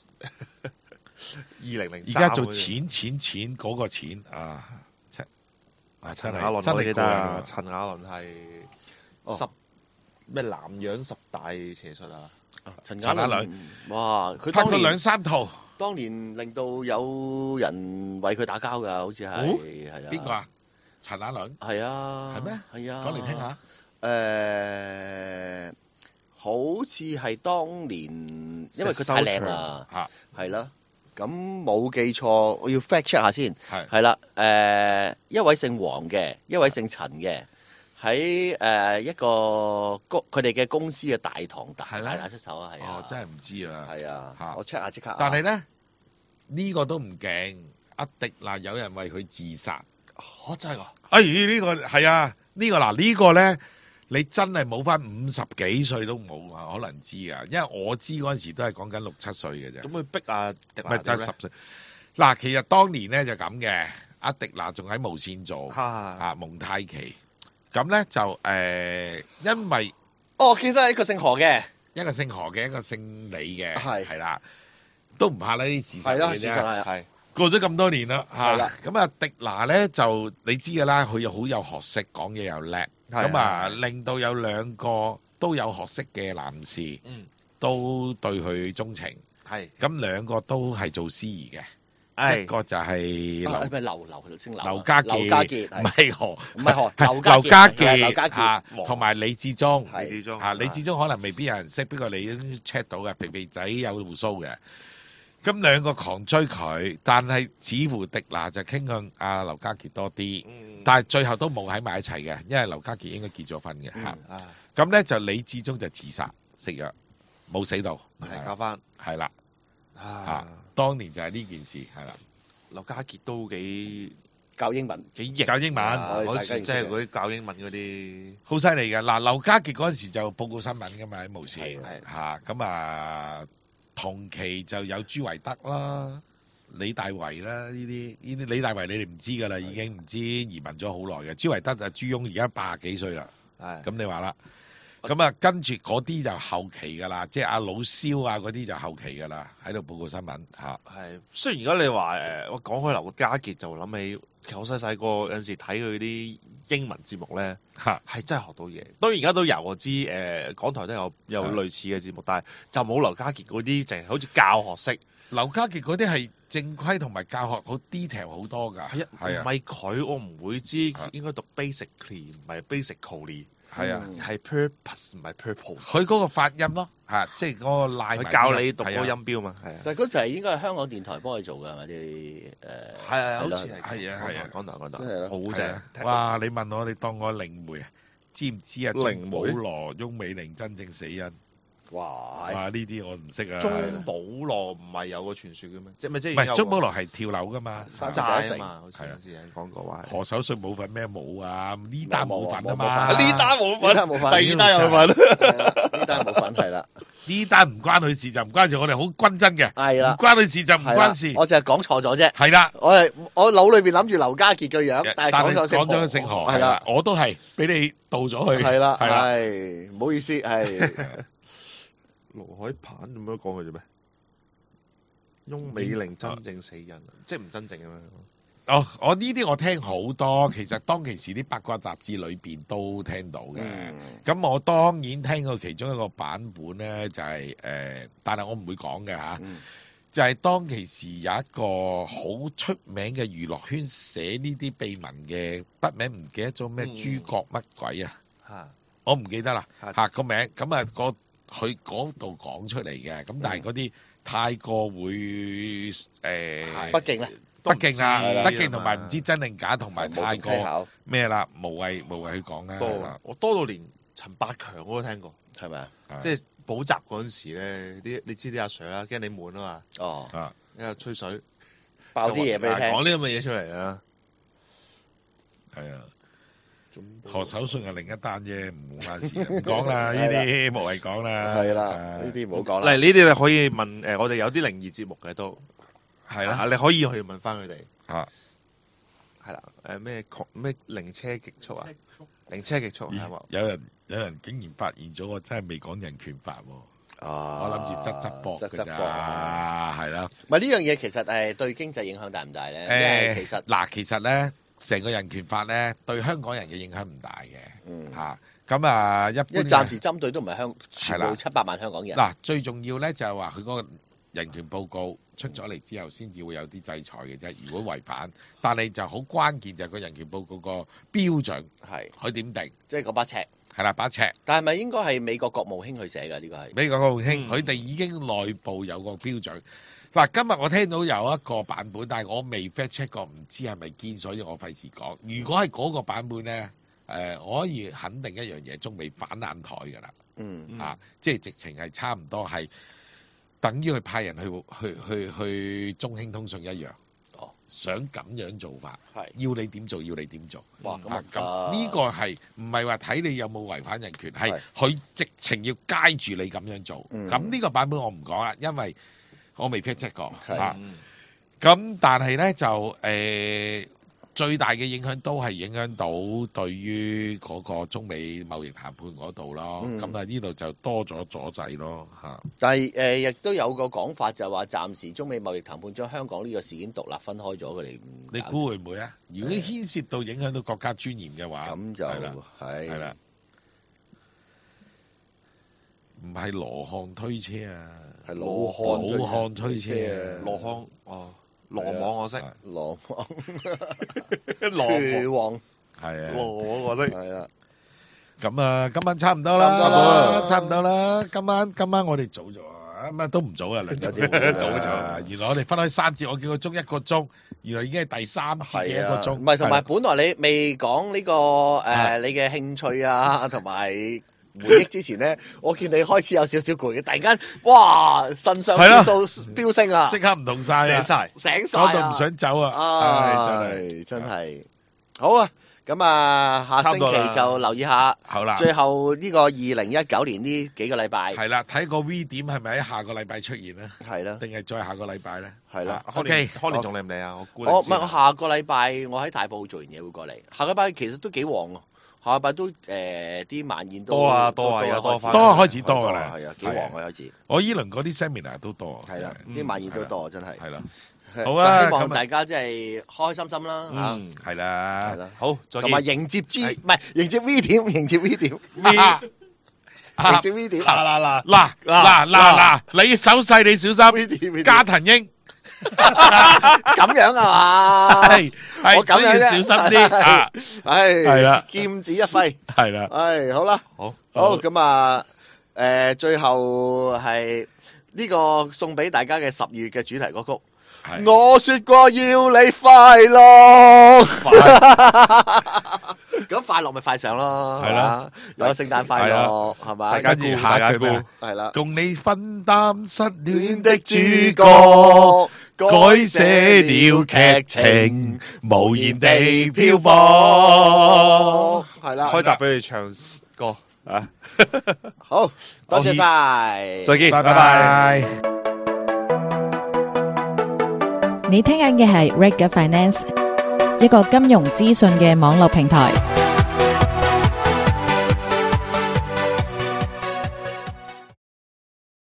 二零零而家做錢錢錢嗰個錢啊， 啊陳雅倫我記得啊，陳雅倫係十咩南洋十大邪術啊， 陳雅倫哇，佢拍過兩三套， 當年令到有人為佢打交噶，好似係係啊， 邊個啊？陳雅倫係啊， 係咩？ 係啊， 講嚟聽下。 誒，好似係當年，因為佢太靚啦，係啦。咁冇記錯，我要 fact check 下先。係係啦，誒一位姓黃嘅，一位姓陳嘅，喺誒一個公佢哋嘅公司嘅大堂大大打出手啊，係啊。 哦，真係唔知啊。 係啊，我 check 下即刻。 但係咧呢個都唔勁，阿迪嗱有人為佢自殺。 哦，真係㗎。 哎呢個係啊，呢個嗱呢個咧你真係冇翻五十幾歲都冇可能知啊！因為我知嗰陣時都係講緊六七歲嘅啫。 咁佢逼阿迪拿咪就係十歲。嗱，其實當年咧就咁嘅，阿迪拿仲喺無線做啊蒙太奇，咁咧就誒、呃，因為哦，記得係一個姓何嘅， 一個姓何嘅，一個姓李嘅， 係係啦，都唔怕呢啲事實嘅事實係啫。過咗咁多年啦， 係啦， 咁啊迪拿咧就你知㗎啦，佢又好有學識，講嘢又叻，咁啊令到有兩個都有學識嘅男士， 嗯， 都對佢鍾情， 係， 咁兩個都係做司儀嘅。一個就係劉， 係咪劉劉劉姓劉？ 劉家傑， 劉家傑唔係何， 唔係何， 劉劉家傑， 劉家傑， 同埋李志忠， 李志忠， 啊李志忠可能未必有人識，不過你都 check 到嘅，肥肥仔有鬍鬚嘅。咁兩個狂追佢，但係似乎迪拿就傾向阿劉家傑多啲，但係最後都冇喺埋一齊嘅，因為劉家傑應該結咗婚嘅嚇。咁咧就李志忠就自殺食藥，冇死到， 係教翻， 係啦，啊。當年就係呢件事，係啦。 劉家傑都幾教英文， 幾型教英文， 好似即係嗰啲教英文嗰啲， 好犀利嘅。嗱，劉家傑嗰陣時就報告新聞噶嘛喺無線，嚇咁啊，同期就有朱維德啦、李大維啦呢啲，呢啲李大維你哋唔知噶啦，已經唔知移民咗好耐嘅。朱維德就朱翁而家八十幾歲啦，咁你話啦。咁啊，跟住嗰啲就後期噶啦，即係阿老蕭啊嗰啲就後期噶啦，喺度報告新聞嚇。 係，雖然而家你話誒，我講開劉家傑就諗起，其實我細細個有陣時睇佢啲英文節目咧， 嚇係真係學到嘢。當然而家都有，我知誒、呃、港台都有有類似嘅節目，但係就冇劉家傑嗰啲，淨係好似教學式。 劉家傑嗰啲係正規同埋教學好 detail 好多㗎。 係啊，唔係佢，我唔會知應該讀 basically 唔係 basically。 係啊， 係 purpose 唔係 purpose。 佢嗰個發音咯，嚇，即係嗰個拉。 佢教你讀嗰個音標嘛，係啊。 但係嗰時係應該係香港電台幫佢做㗎，嗰啲誒。 係啊，好似係。 係啊，係啊， 講台講台， 真係好正。 哇！你問我，你當我靈媒啊？知唔知啊？ 靈媒。 保羅、翁美玲真正死因。 哇！ 哇！呢啲我唔識啊。 鍾保羅唔係有個傳説嘅咩？即係咪即係？ 唔係鍾保羅係跳樓噶嘛？ 山寨啊嘛，好似有時人講過話。 何守信冇份咩冇啊？呢單冇份啊嘛。 呢單冇份， 呢單冇份， 第二單有份。 呢單冇份係啦。 呢單唔關佢事就唔關事，我哋好均真嘅。 係啦， 唔關佢事就唔關事。 我就係講錯咗啫。 係啦， 我係我腦裏邊諗住劉家傑嘅樣，但係講咗講咗姓何。係啦，我都係俾你導咗去。 係啦，係唔好意思，係。 盧海鵬咁樣講佢做咩？翁美玲真正死因，即係唔真正咁樣。 哦，我呢啲我聽好多，其實當其時啲八卦雜誌裏邊都聽到嘅。咁、嗯、我當然聽過其中一個版本咧，就係、是、誒、呃，但係我唔會講嘅嚇。嗯、就係當其時有一個好出名嘅娛樂圈寫呢啲秘聞嘅筆名，唔記得咗咩諸葛乜鬼啊？嚇、嗯，我唔記得啦嚇個名。咁啊個。佢嗰度講出嚟嘅，咁但係嗰啲太過會誒， 畢竟咧， 畢竟啊，畢竟同埋唔知真定假，同埋太過咩啦，無謂無謂去講啦。 多我多到連陳百強我都聽過， 係咪啊？ 即係補習嗰陣時咧，啲你知啲阿 Sir 啦，驚你悶啊嘛。 哦， 啊， 一日吹水， 爆啲嘢俾你聽， 講啲咁嘅嘢出嚟啊。 係啊。何守信係另一單啫，唔關事，唔講啦，呢啲無謂講啦。 係啦，呢啲唔好講啦。 嚟呢啲你可以問誒，我哋有啲靈異節目嘅都係啦， 你可以去問翻佢哋。 啊， 係啦，誒咩咩靈車極速啊？靈車極速係嘛？ 有人有人竟然發現咗，我真係未講人權法喎。啊，我諗住側側膊㗎咋，係啦。 唔係呢樣嘢其實誒對經濟影響大唔大咧？誒，其實嗱，其實咧。成個人權法咧，對香港人嘅影響唔大嘅，嚇咁啊一般。因為暫時針對都唔係香，全部七百萬香港人。 嗱，最重要咧就係話佢嗰個人權報告出咗嚟之後，先至會有啲制裁嘅啫。如果違反，但係就好關鍵就係個人權報告個標準係佢點定， 即係嗰把尺係啦，把尺。 但係咪應該係美國國務卿去寫㗎？呢個係美國國務卿，佢哋已經內部有個標準。嗱，今日我聽到有一個版本，但係我未 fact check 過，唔知係咪堅，所以我費事講。如果係嗰個版本咧，誒、呃，我可以肯定一樣嘢，仲未反眼台㗎啦。嗯，啊，即係直情係差唔多係等於去派人去去去去中興通訊一樣。哦， 想咁樣做法， 係要你點做，要你點做。 哇！咁啊啊， 咁呢個係唔係話睇你有冇違反人權，係係佢直情要街住你咁樣做。 嗯咁呢個版本我唔講啦，因為我未 fact check 過係啊。咁但係咧就誒、呃、最大嘅影響都係影響到對於嗰個中美貿易談判嗰度咯。 嗯咁啊呢度就多咗阻滯咯嚇。 但係誒，亦、都有個講法就係話，暫時中美貿易談判將香港呢個事件獨立分開咗，佢哋唔你估會唔會啊？如果牽涉到影響到國家尊嚴嘅話， 咁就係啦係係啦，唔係羅漢推車啊， 係老老漢漢推車啊， 羅漢哦，羅網我識， 羅王羅拳王係啊。 羅網我識。 係啊， 咁啊，今晚差唔多啦， 差唔多啦差唔多啦。今晚今晚我哋早咗啊，咁啊都唔早啊，兩有啲早早咗。原來我哋分開三節，我叫個鐘一個鐘，原來已經係第三節嘅一係啊， 個鐘。 唔係同埋係本來你未講呢個誒你嘅興趣啊，同埋回憶之前咧，我見你開始有少少攰嘅，突然間哇腎上腺素飆升啊， 即刻唔同晒啊， 寫晒， 醒晒啊講到唔想走啊，唉真係唉，真係好啊！咁啊，下星差唔多啦期就留意下， 好啦。 最後呢個二零一九年呢幾個禮拜係啦，睇個 V 點係咪喺下個禮拜出現咧， 係啦， 定係再下個禮拜咧？ 係啦。 康 OK 年康年仲嚟唔嚟啊？我估我唔係我你知啊下個禮拜我喺大埔做完嘢會過嚟，下個禮拜其實都幾旺喎。下個禮拜都誒啲晚宴都多啊多啊都有多返多開始多㗎啦係啊，幾旺啊開始， 我依輪嗰啲 seminar 都多， 係啦， 真啲晚宴都多真係。 係啦， 係好啊希望咁啊大家即係開開心心啦嚇， 嗯， 係啦， 係啦， 好，再同埋見。 迎接 G 係唔係迎接 V 點，迎接 V 點， 啊啊迎接 V 點， 嗱嗱嗱， 嗱嗱嗱嗱，你手勢你小 V 心， 點 V 點加藤英咁樣啊嘛， 係係我咁樣啫所以要小心啲啊， 唉， 係啦劍指一揮， 係啦， 唉，好啦， 好， 好咁啊，誒，最後係呢個送俾大家嘅十月嘅主題歌曲。 係我說過要你快樂，咁快樂咪快上咯， 係啦， 有聖誕快係樂係咪？ 跟住下一句咩啊？ 係啦， 共你分擔失戀戀的的主主角， 角改寫了劇情，無言地漂泊。 係啦， 開集俾你唱歌啊！ 好多謝晒， 再見， 拜拜拜。 拜。 你聽緊嘅係 Reg Finance，一個金融資訊嘅網絡平台。